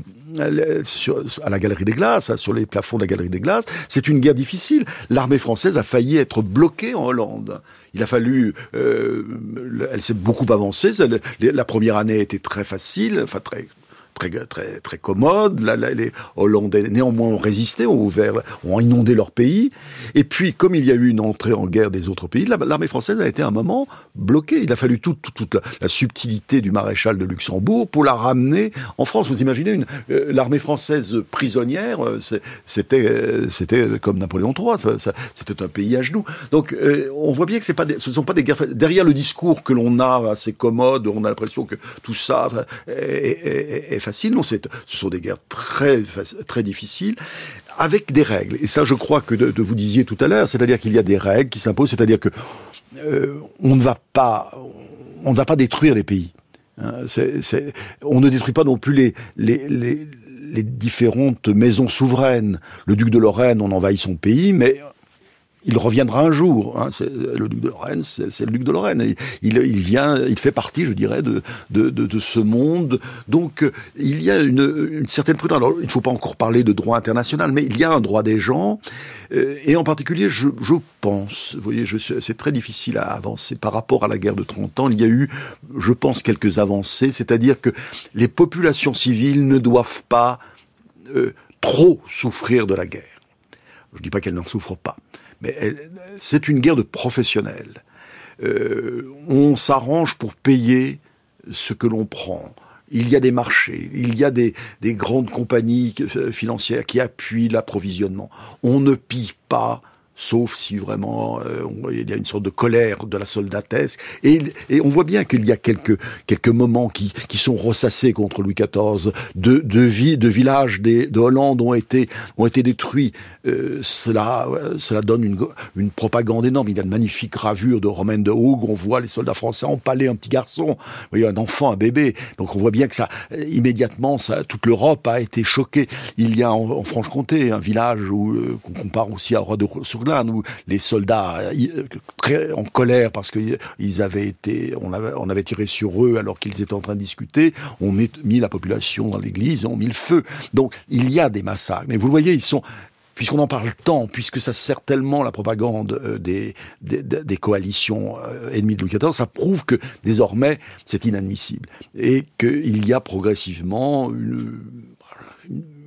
Sur, à la Galerie des Glaces, sur les plafonds de la Galerie des Glaces, c'est une guerre difficile. L'armée française a failli être bloquée en Hollande. Il a fallu, euh, elle s'est beaucoup avancée. La première année était très facile, enfin très très très très commode. La, la, les Hollandais néanmoins ont résisté, ont ouvert, ont inondé leur pays. Et puis, comme il y a eu une entrée en guerre des autres pays, l'armée française a été à un moment bloquée. Il a fallu toute toute, toute la, la subtilité du maréchal de Luxembourg pour la ramener en France. Vous imaginez une euh, l'armée française prisonnière, euh, c'était euh, c'était comme Napoléon trois, ça, ça, c'était un pays à genoux. Donc, euh, on voit bien que c'est pas des, ce sont pas des guerres. Derrière le discours que l'on a assez commode, on a l'impression que tout ça est, est, est facile. Non, c'est, ce sont des guerres très, très difficiles, avec des règles. Et ça, je crois que de, de vous disiez tout à l'heure, c'est-à-dire qu'il y a des règles qui s'imposent, c'est-à-dire que euh, on ne va pas, on ne va pas détruire les pays. Hein, c'est, c'est, on ne détruit pas non plus les, les, les, les différentes maisons souveraines. Le duc de Lorraine, on envahit son pays, mais il reviendra un jour. Hein. C'est, le duc de Lorraine, c'est, c'est le duc de Lorraine. Il, il vient, il fait partie, je dirais, de de, de, de ce monde. Donc, euh, il y a une, une certaine prudence. Alors, il ne faut pas encore parler de droit international, mais il y a un droit des gens, euh, et en particulier, je, je pense, vous voyez, je, c'est très difficile à avancer par rapport à la guerre de trente ans. Il y a eu, je pense, quelques avancées, c'est-à-dire que les populations civiles ne doivent pas euh, trop souffrir de la guerre. Je ne dis pas qu'elles n'en souffrent pas. Mais elle, c'est une guerre de professionnels. Euh, on s'arrange pour payer ce que l'on prend. Il y a des marchés, il y a des, des grandes compagnies financières qui appuient l'approvisionnement. On ne pille pas, sauf si vraiment euh, on, il y a une sorte de colère de la soldatesque. Et, et on voit bien qu'il y a quelques, quelques moments qui, qui sont ressassés contre Louis quatorze. De, de, vi, de villages des, de Hollande ont été, ont été détruits. Euh, cela, cela donne une, une propagande énorme. Il y a de magnifiques gravures de Romaine de Hougue. On voit les soldats français empaler un petit garçon. Vous voyez, un enfant, un bébé. Donc on voit bien que ça, immédiatement, ça, toute l'Europe a été choquée. Il y a en, en Franche-Comté un village où, euh, qu'on compare aussi à Roi-de-sur-Glane, où les soldats très en colère parce qu'ils avaient été, on avait, on avait tiré sur eux alors qu'ils étaient en train de discuter, ont mis, mis la population dans l'église, ont mis le feu. Donc il y a des massacres. Mais vous le voyez, ils sont, puisqu'on en parle tant, puisque ça sert tellement la propagande euh, des, des, des coalitions euh, ennemies de Louis quatorze, ça prouve que désormais c'est inadmissible et qu'il y a progressivement une, une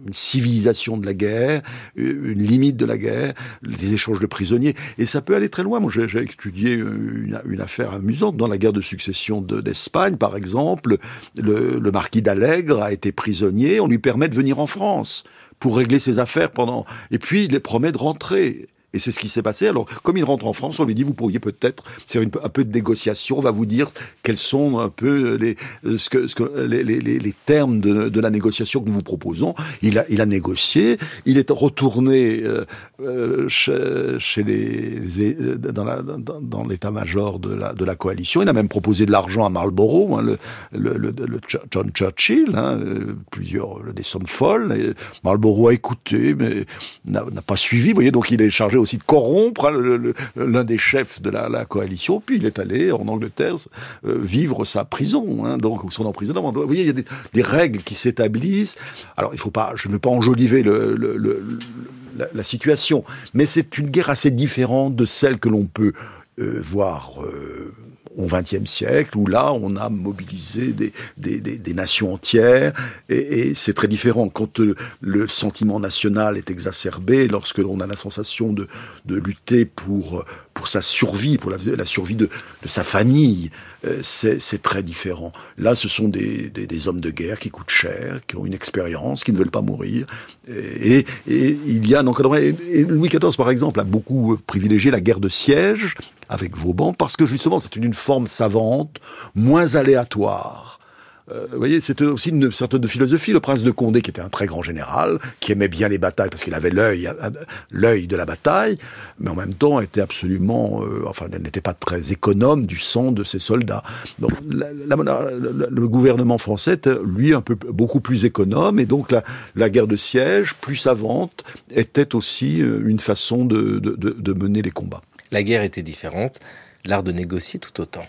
une civilisation de la guerre, une limite de la guerre, les échanges de prisonniers. Et ça peut aller très loin. Moi, j'ai, j'ai étudié une, une affaire amusante. Dans la guerre de succession de, d'Espagne, par exemple, le, le marquis d'Allègre a été prisonnier. On lui permet de venir en France pour régler ses affaires pendant... Et puis, il les promet de rentrer. Et c'est ce qui s'est passé. Alors, comme il rentre en France, on lui dit, vous pourriez peut-être faire une, un peu de négociation. On va vous dire quels sont un peu les, ce que, ce que, les, les, les termes de, de la négociation que nous vous proposons. Il a, il a négocié. Il est retourné euh, chez, chez les, les dans, la, dans, dans l'état-major de la, de la coalition. Il a même proposé de l'argent à Marlborough, hein, le, le, le, le John Churchill, hein, plusieurs, des sommes folles. Et Marlborough a écouté, mais n'a, n'a pas suivi. Vous voyez, donc il est chargé aussi de corrompre hein, le, le, l'un des chefs de la, la coalition, puis il est allé en Angleterre euh, vivre sa prison, hein, donc son emprisonnement. Vous voyez, il y a des, des règles qui s'établissent. Alors, il faut pas, je ne veux pas enjoliver le, le, le, la, la situation, mais c'est une guerre assez différente de celle que l'on peut euh, voir euh, au vingtième siècle, où là, on a mobilisé des, des, des, des nations entières, et, et c'est très différent. Quand euh, le sentiment national est exacerbé, lorsque l'on a la sensation de, de lutter pour, pour sa survie, pour la, la survie de, de sa famille, euh, c'est, c'est très différent. Là, ce sont des, des, des hommes de guerre qui coûtent cher, qui ont une expérience, qui ne veulent pas mourir, et, et, et il y a un encadrement. Et, et Louis quatorze, par exemple, a beaucoup privilégié la guerre de siège, avec Vauban, parce que justement, c'est une forme savante, moins aléatoire. Euh, vous voyez, c'était aussi une sorte de philosophie. Le prince de Condé, qui était un très grand général, qui aimait bien les batailles, parce qu'il avait l'œil, l'œil de la bataille, mais en même temps était absolument, euh, enfin, n'était pas très économe du sang de ses soldats. Donc, la, la, la, le gouvernement français était, lui, un peu, beaucoup plus économe, et donc la, la guerre de siège, plus savante, était aussi une façon de, de, de, de mener les combats. La guerre était différente, l'art de négocier tout autant.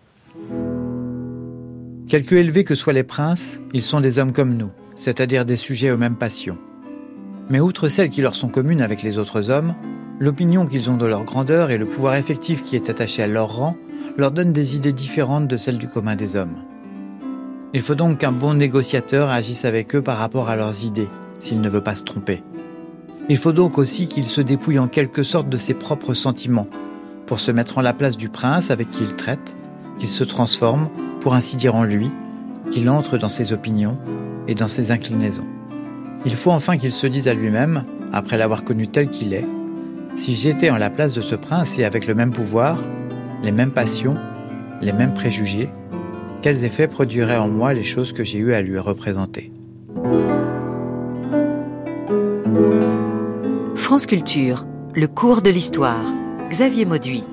Quelque élevés que soient les princes, ils sont des hommes comme nous, c'est-à-dire des sujets aux mêmes passions. Mais outre celles qui leur sont communes avec les autres hommes, l'opinion qu'ils ont de leur grandeur et le pouvoir effectif qui est attaché à leur rang leur donnent des idées différentes de celles du commun des hommes. Il faut donc qu'un bon négociateur agisse avec eux par rapport à leurs idées, s'il ne veut pas se tromper. Il faut donc aussi qu'il se dépouille en quelque sorte de ses propres sentiments, pour se mettre en la place du prince avec qui il traite, qu'il se transforme, pour ainsi dire en lui, qu'il entre dans ses opinions et dans ses inclinaisons. Il faut enfin qu'il se dise à lui-même, après l'avoir connu tel qu'il est, si j'étais en la place de ce prince et avec le même pouvoir, les mêmes passions, les mêmes préjugés, quels effets produiraient en moi les choses que j'ai eu à lui représenter. France Culture, le cours de l'histoire. Xavier Mauduit.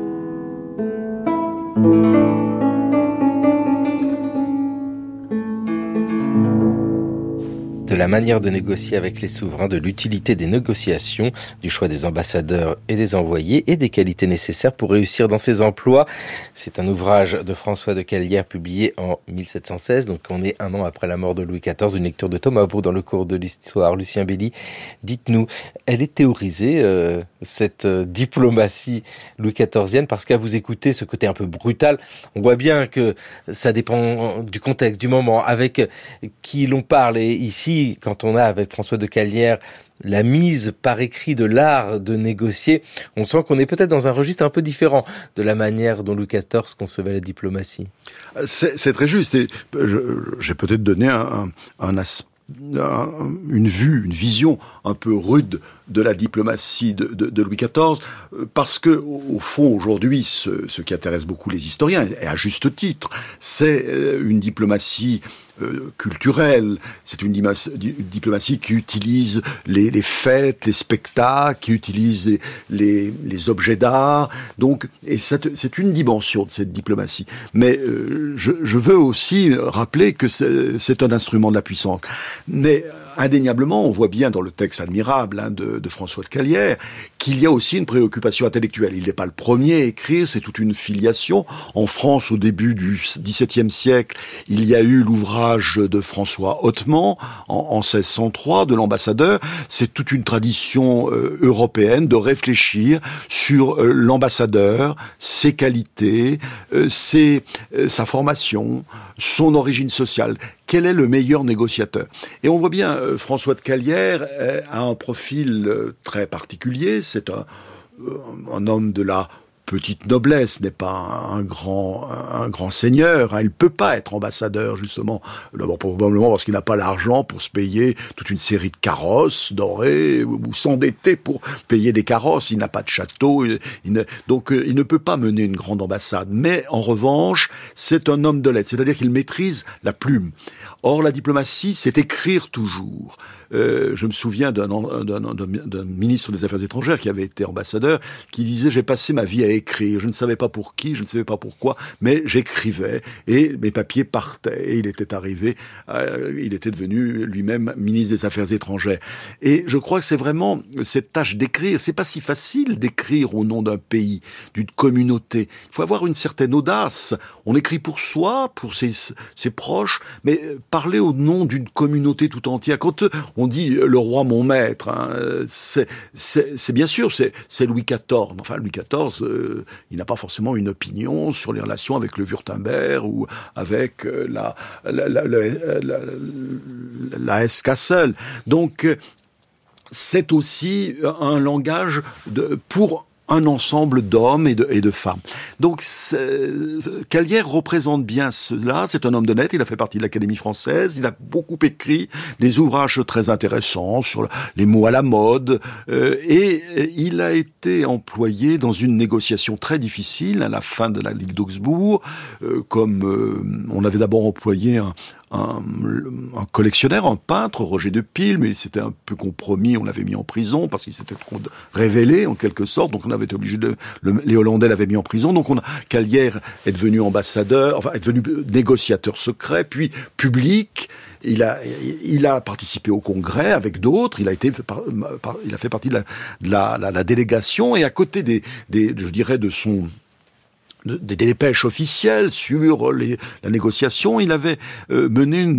De la manière de négocier avec les souverains, de l'utilité des négociations, du choix des ambassadeurs et des envoyés et des qualités nécessaires pour réussir dans ses emplois. C'est un ouvrage de François de Calière publié en mille sept cent seize, donc on est un an après la mort de Louis quatorze, une lecture de Thomas Beau dans le cours de l'histoire. Lucien Belli, dites-nous, elle est théorisée, euh, cette euh, diplomatie Louis quatorzienne, parce qu'à vous écouter, ce côté un peu brutal, on voit bien que ça dépend du contexte, du moment, avec qui l'on parle, et ici, quand on a avec François de Calière la mise par écrit de l'art de négocier, on sent qu'on est peut-être dans un registre un peu différent de la manière dont Louis quatorze concevait la diplomatie. C'est, c'est très juste. Et je, j'ai peut-être donné un, un aspect, une vue, une vision un peu rude de la diplomatie de, de, de Louis quatorze, parce que au fond aujourd'hui, ce, ce qui intéresse beaucoup les historiens, et à juste titre, c'est une diplomatie Euh, culturelle. C'est une diplomatie qui utilise les, les fêtes, les spectacles, qui utilise les, les, les objets d'art. Donc, et c'est, c'est une dimension de cette diplomatie. Mais euh, je, je veux aussi rappeler que c'est, c'est un instrument de la puissance. Mais indéniablement, on voit bien dans le texte admirable hein, de, de François de Calière qu'il y a aussi une préoccupation intellectuelle. Il n'est pas le premier à écrire, c'est toute une filiation. En France, au début du dix-septième siècle, il y a eu l'ouvrage de François Hautement en, en seize cent trois, de l'ambassadeur. C'est toute une tradition euh, européenne de réfléchir sur euh, l'ambassadeur, ses qualités, euh, ses, euh, sa formation, son origine sociale. quel est le meilleur négociateur. Et on voit bien, euh, François de Calière euh, a un profil euh, très particulier. C'est un, euh, un homme de la petite noblesse, n'est pas un grand, un grand seigneur. Hein. Il peut pas être ambassadeur, justement. D'abord, probablement parce qu'il n'a pas l'argent pour se payer toute une série de carrosses dorées ou s'endetter pour payer des carrosses. Il n'a pas de château. Il, il ne, donc, euh, il ne peut pas mener une grande ambassade. Mais, en revanche, c'est un homme de lettres. C'est-à-dire qu'il maîtrise la plume. Or, la diplomatie, c'est écrire toujours. Euh, je me souviens d'un, d'un, d'un, d'un ministre des Affaires étrangères qui avait été ambassadeur, qui disait « J'ai passé ma vie à écrire. Je ne savais pas pour qui, je ne savais pas pourquoi, mais j'écrivais et mes papiers partaient. » Et il était arrivé, euh, il était devenu lui-même ministre des Affaires étrangères. Et je crois que c'est vraiment cette tâche d'écrire. C'est pas si facile d'écrire au nom d'un pays, d'une communauté. Il faut avoir une certaine audace. On écrit pour soi, pour ses, ses proches, mais parler au nom d'une communauté tout entière. Quand on dit le roi mon maître, hein, c'est, c'est, c'est bien sûr, c'est, c'est Louis quatorze. Enfin, Louis quatorze, euh, il n'a pas forcément une opinion sur les relations avec le Wurtemberg ou avec euh, la, la, la, la, la, la Hesse-Kassel. Donc, c'est aussi un langage de, pour un ensemble d'hommes et de, et de femmes. Donc, Calière représente bien cela. C'est un homme de lettres. Il a fait partie de l'Académie française. Il a beaucoup écrit des ouvrages très intéressants sur les mots à la mode. Euh, et il a été employé dans une négociation très difficile à la fin de la Ligue d'Augsbourg. Euh, comme euh, on avait d'abord employé un Un, un collectionneur, un peintre, Roger de Pile, mais il s'était un peu compromis, on l'avait mis en prison parce qu'il s'était révélé en quelque sorte, donc on avait été obligé de, le, les Hollandais l'avaient mis en prison, donc on a, Calière est devenu ambassadeur, enfin est devenu négociateur secret, puis public. Il a, il a participé au congrès avec d'autres. Il a été, par, par, il a fait partie de la, de la, la, la délégation, et à côté des, des, je dirais, de son des dépêches officielles sur les, la négociation, il avait euh, mené une,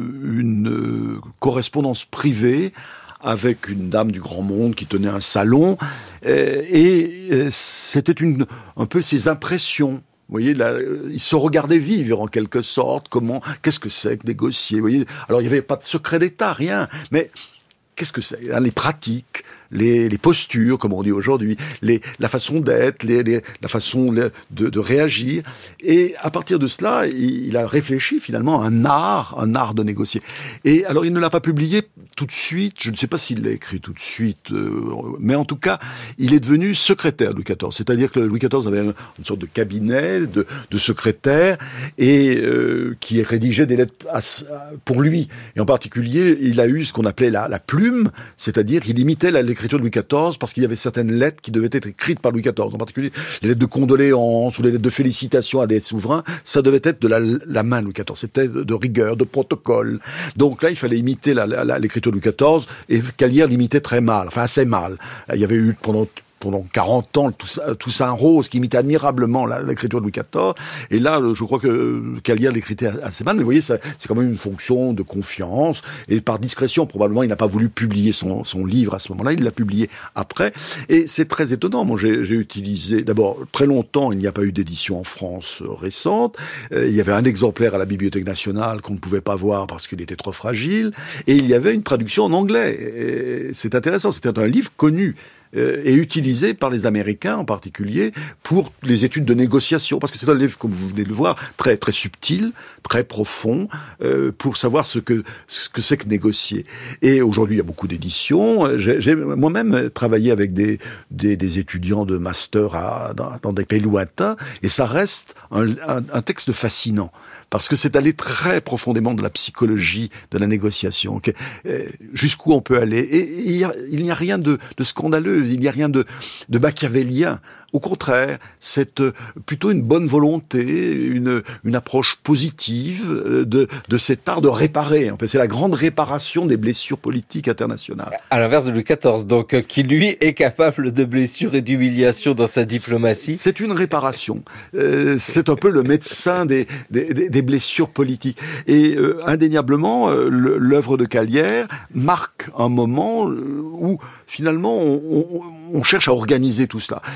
une euh, correspondance privée avec une dame du grand monde qui tenait un salon, euh, et euh, c'était une, un peu ses impressions. Vous voyez, là, il se regardait vivre en quelque sorte. Comment, qu'est-ce que c'est que négocier? Vous voyez, alors il n'y avait pas de secret d'État, rien, mais qu'est-ce que c'est? Les pratiques, les, les postures, comme on dit aujourd'hui, les, la façon d'être, les, les, la façon de, de réagir. Et à partir de cela, il, il a réfléchi finalement à un art, un art de négocier. Et alors, il ne l'a pas publié tout de suite. Je ne sais pas s'il l'a écrit tout de suite, euh, mais en tout cas, il est devenu secrétaire de Louis quatorze. C'est-à-dire que Louis quatorze avait une, une sorte de cabinet de, de secrétaire et euh, qui rédigeait des lettres à, pour lui. Et en particulier, il a eu ce qu'on appelait la, la plume, c'est-à-dire qu'il imitait la, l'écriture de Louis quatorze parce qu'il y avait certaines lettres qui devaient être écrites par Louis quatorze. En particulier, les lettres de condoléances ou les lettres de félicitations à des souverains, ça devait être de la, la main de Louis quatorze. C'était de, de rigueur, de protocole. Donc là, il fallait imiter la, la, la, l'écriture de Louis quatorze, et Calière l'imitait très mal, enfin assez mal. Il y avait eu pendant pendant quarante ans, Toussaint Rose, qui imitait admirablement la, l'écriture de Louis quatorze. Et là, je crois que Calière l'écritait assez mal, mais vous voyez, ça, c'est quand même une fonction de confiance. Et par discrétion, probablement, il n'a pas voulu publier son, son livre à ce moment-là, il l'a publié après. Et c'est très étonnant. Moi, j'ai, j'ai utilisé, d'abord, très longtemps, il n'y a pas eu d'édition en France récente. Euh, il y avait un exemplaire à la Bibliothèque nationale qu'on ne pouvait pas voir parce qu'il était trop fragile. Et il y avait une traduction en anglais. Et c'est intéressant, c'était un livre connu et utilisé par les Américains en particulier pour les études de négociation, parce que c'est un livre, comme vous venez de le voir, très très subtil, très profond, euh, pour savoir ce que ce que c'est que négocier. Et aujourd'hui, il y a beaucoup d'éditions. J'ai, j'ai moi-même travaillé avec des des, des étudiants de master à, dans, dans des pays lointains, et ça reste un, un, un texte fascinant. Parce que c'est aller très profondément de la psychologie de la négociation. Okay, jusqu'où on peut aller. Et il, y a, il n'y a rien de, de scandaleux, il n'y a rien de, de machiavélien. Au contraire, c'est plutôt une bonne volonté, une, une approche positive de, de cet art de réparer. C'est la grande réparation des blessures politiques internationales. À l'inverse de Louis quatorze, donc, qui lui est capable de blessures et d'humiliation dans sa diplomatie. C'est une réparation. Euh, c'est un peu le médecin des, des, des, des blessures politiques. Et euh, indéniablement, euh, l'œuvre de Calière marque un moment où finalement on, on, on cherche à organiser tout cela. Et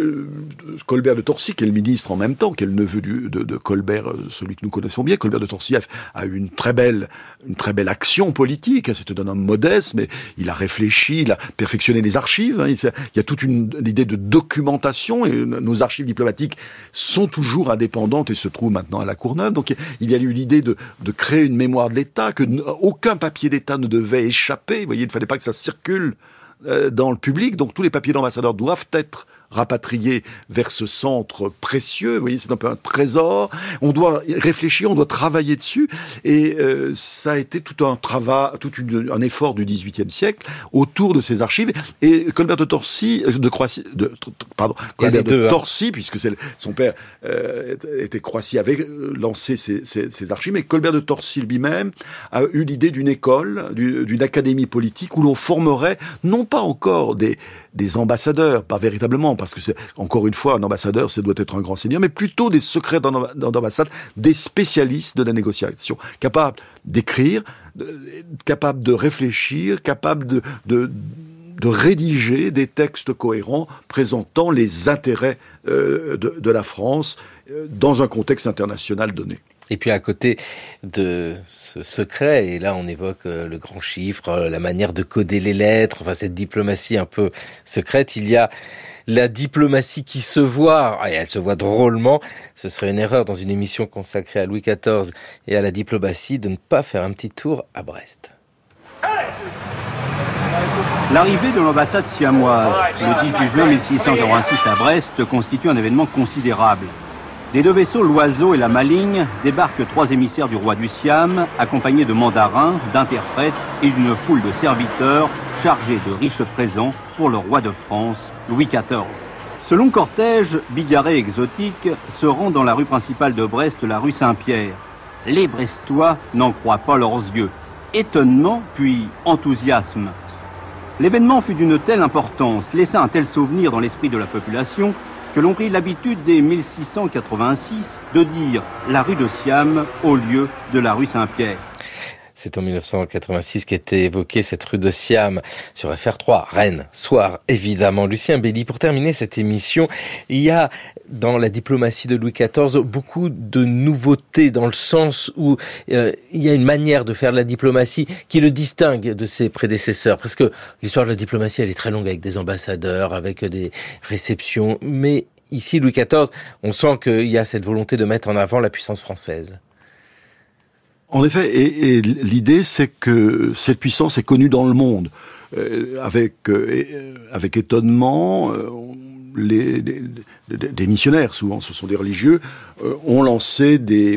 le, Colbert de Torcy, qui est le ministre en même temps, qui est le neveu du, de, de Colbert, celui que nous connaissons bien, Colbert de Torcy a, a eu une très belle, une très belle action politique. C'était un homme modeste, mais il a réfléchi, il a perfectionné les archives. Hein, il, il y a toute une, une idée de documentation, et nos archives diplomatiques sont toujours indépendantes et se trouvent maintenant à la Courneuve. Donc il y a eu l'idée de, de créer une mémoire de l'État, que aucun papier d'État ne devait échapper. Vous voyez, il ne fallait pas que ça circule dans le public, donc tous les papiers d'ambassadeurs doivent être rapatriés vers ce centre précieux. Vous voyez, c'est un peu un trésor. On doit réfléchir, on doit travailler dessus, et euh, ça a été tout un travail, tout une, un effort du dix-huitième siècle autour de ces archives. Et Colbert de Torcy, de Croissy, de, pardon, Colbert de deux, Torcy, hein. puisque c'est, son père euh, était Croissy, avait lancé ces, ces, ces archives, mais Colbert de Torcy lui-même a eu l'idée d'une école, d'une académie politique où l'on formerait non pas encore des, des ambassadeurs, pas véritablement, parce que c'est, encore une fois, un ambassadeur, ça doit être un grand seigneur, mais plutôt des secrets d'ambassade, des spécialistes de la négociation, capables d'écrire, capables de réfléchir, capables de, de, de rédiger des textes cohérents présentant les intérêts euh, de, de la France euh, dans un contexte international donné. Et puis à côté de ce secret, et là on évoque le grand chiffre, la manière de coder les lettres, enfin cette diplomatie un peu secrète, il y a la diplomatie qui se voit, et elle se voit drôlement. Ce serait une erreur dans une émission consacrée à Louis quatorze et à la diplomatie de ne pas faire un petit tour à Brest. L'arrivée de l'ambassade siamoise le dix-huit juin mille six cent quatre-vingt-six à Brest constitue un événement considérable. Des deux vaisseaux, l'Oiseau et la Maligne, débarquent trois émissaires du roi du Siam, accompagnés de mandarins, d'interprètes et d'une foule de serviteurs chargés de riches présents pour le roi de France, Louis quatorze. Ce long cortège, bigarré exotique, se rend dans la rue principale de Brest, la rue Saint-Pierre. Les Brestois n'en croient pas leurs yeux. Étonnement, puis enthousiasme. L'événement fut d'une telle importance, laissa un tel souvenir dans l'esprit de la population, que l'on prit l'habitude dès mille six cent quatre-vingt-six de dire la rue de Siam au lieu de la rue Saint-Pierre. C'est en mille neuf cent quatre-vingt-six qu'était évoquée cette rue de Siam sur F R trois, Rennes, soir évidemment. Lucien Bely, pour terminer cette émission, il y a dans la diplomatie de Louis quatorze beaucoup de nouveautés dans le sens où euh, il y a une manière de faire de la diplomatie qui le distingue de ses prédécesseurs. Parce que l'histoire de la diplomatie, elle est très longue avec des ambassadeurs, avec des réceptions. Mais ici, Louis quatorze, on sent qu'il y a cette volonté de mettre en avant la puissance française. En effet, et, et l'idée, c'est que cette puissance est connue dans le monde. Euh, avec, euh, avec étonnement, euh, les, les, les, des missionnaires, souvent ce sont des religieux, euh, ont lancé des,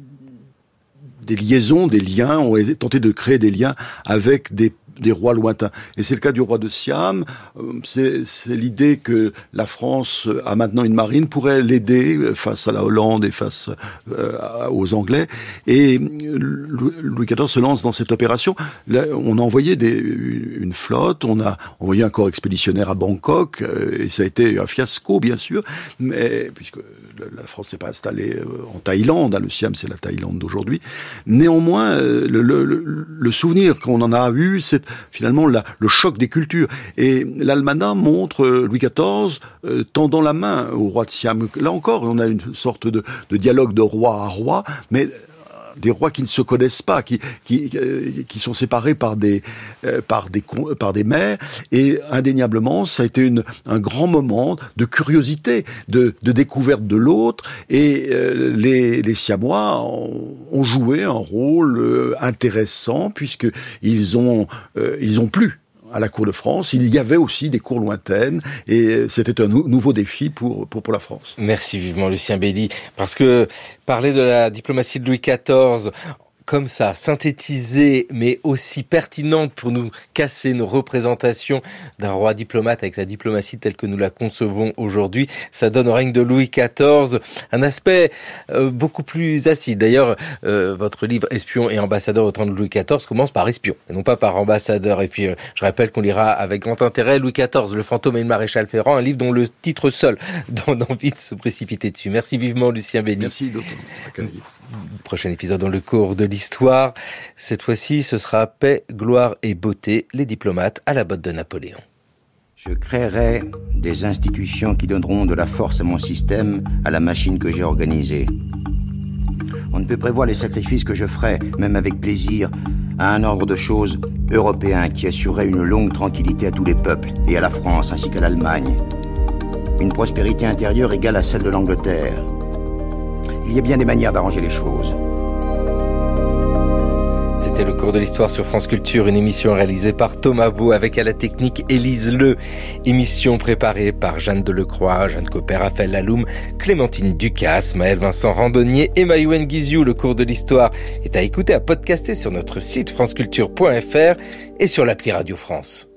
des liaisons, des liens, ont tenté de créer des liens avec des des rois lointains. Et c'est le cas du roi de Siam. C'est, c'est l'idée que la France a maintenant une marine, pourrait l'aider face à la Hollande et face euh, aux Anglais. Et Louis quatorze se lance dans cette opération. Là, on a envoyé des, une flotte, on a envoyé un corps expéditionnaire à Bangkok, et ça a été un fiasco, bien sûr, mais puisque la France s'est pas installée en Thaïlande, hein, le Siam c'est la Thaïlande d'aujourd'hui. Néanmoins, le, le, le souvenir qu'on en a eu, c'est finalement la, le choc des cultures. Et l'Almanach montre Louis quatorze euh, tendant la main au roi de Siam. Là encore, on a une sorte de, de dialogue de roi à roi, mais des rois qui ne se connaissent pas, qui qui qui sont séparés par des euh, par des par des mers, et indéniablement ça a été une un grand moment de curiosité, de de découverte de l'autre, et euh, les les Siamois ont, ont joué un rôle euh, intéressant puisque ils ont euh, ils ont plu à la cour de France. Il y avait aussi des cours lointaines, et c'était un nou- nouveau défi pour, pour, pour la France. Merci vivement, Lucien Bely, parce que parler de la diplomatie de Louis quatorze, comme ça, synthétisée, mais aussi pertinente pour nous casser nos représentations d'un roi diplomate avec la diplomatie telle que nous la concevons aujourd'hui, ça donne au règne de Louis quatorze un aspect euh, beaucoup plus acide. D'ailleurs, euh, votre livre Espion et ambassadeur au temps de Louis quatorze commence par espion, et non pas par ambassadeur. Et puis, euh, je rappelle qu'on lira avec grand intérêt Louis quatorze, le fantôme et le maréchal Ferrand, un livre dont le titre seul donne envie de se précipiter dessus. Merci vivement, Lucien Bely. Merci, docteur Académie. Prochain épisode dans le cours de l'histoire. Cette fois-ci, ce sera Paix, gloire et beauté, les diplomates à la botte de Napoléon. Je créerai des institutions qui donneront de la force à mon système, à la machine que j'ai organisée. On ne peut prévoir les sacrifices que je ferai, même avec plaisir, à un ordre de choses européen qui assurerait une longue tranquillité à tous les peuples, et à la France ainsi qu'à l'Allemagne. Une prospérité intérieure égale à celle de l'Angleterre. Il y a bien des manières d'arranger les choses. C'était le cours de l'histoire sur France Culture, une émission réalisée par Thomas Beau avec à la technique Élise Le. Émission préparée par Jeanne Delecroix, Jeanne Copper, Raphaël Laloum, Clémentine Ducasse, Maël Vincent Randonnier et Mayouen Guizou. Le cours de l'histoire est à écouter, à podcaster sur notre site franceculture point f r et sur l'appli Radio France.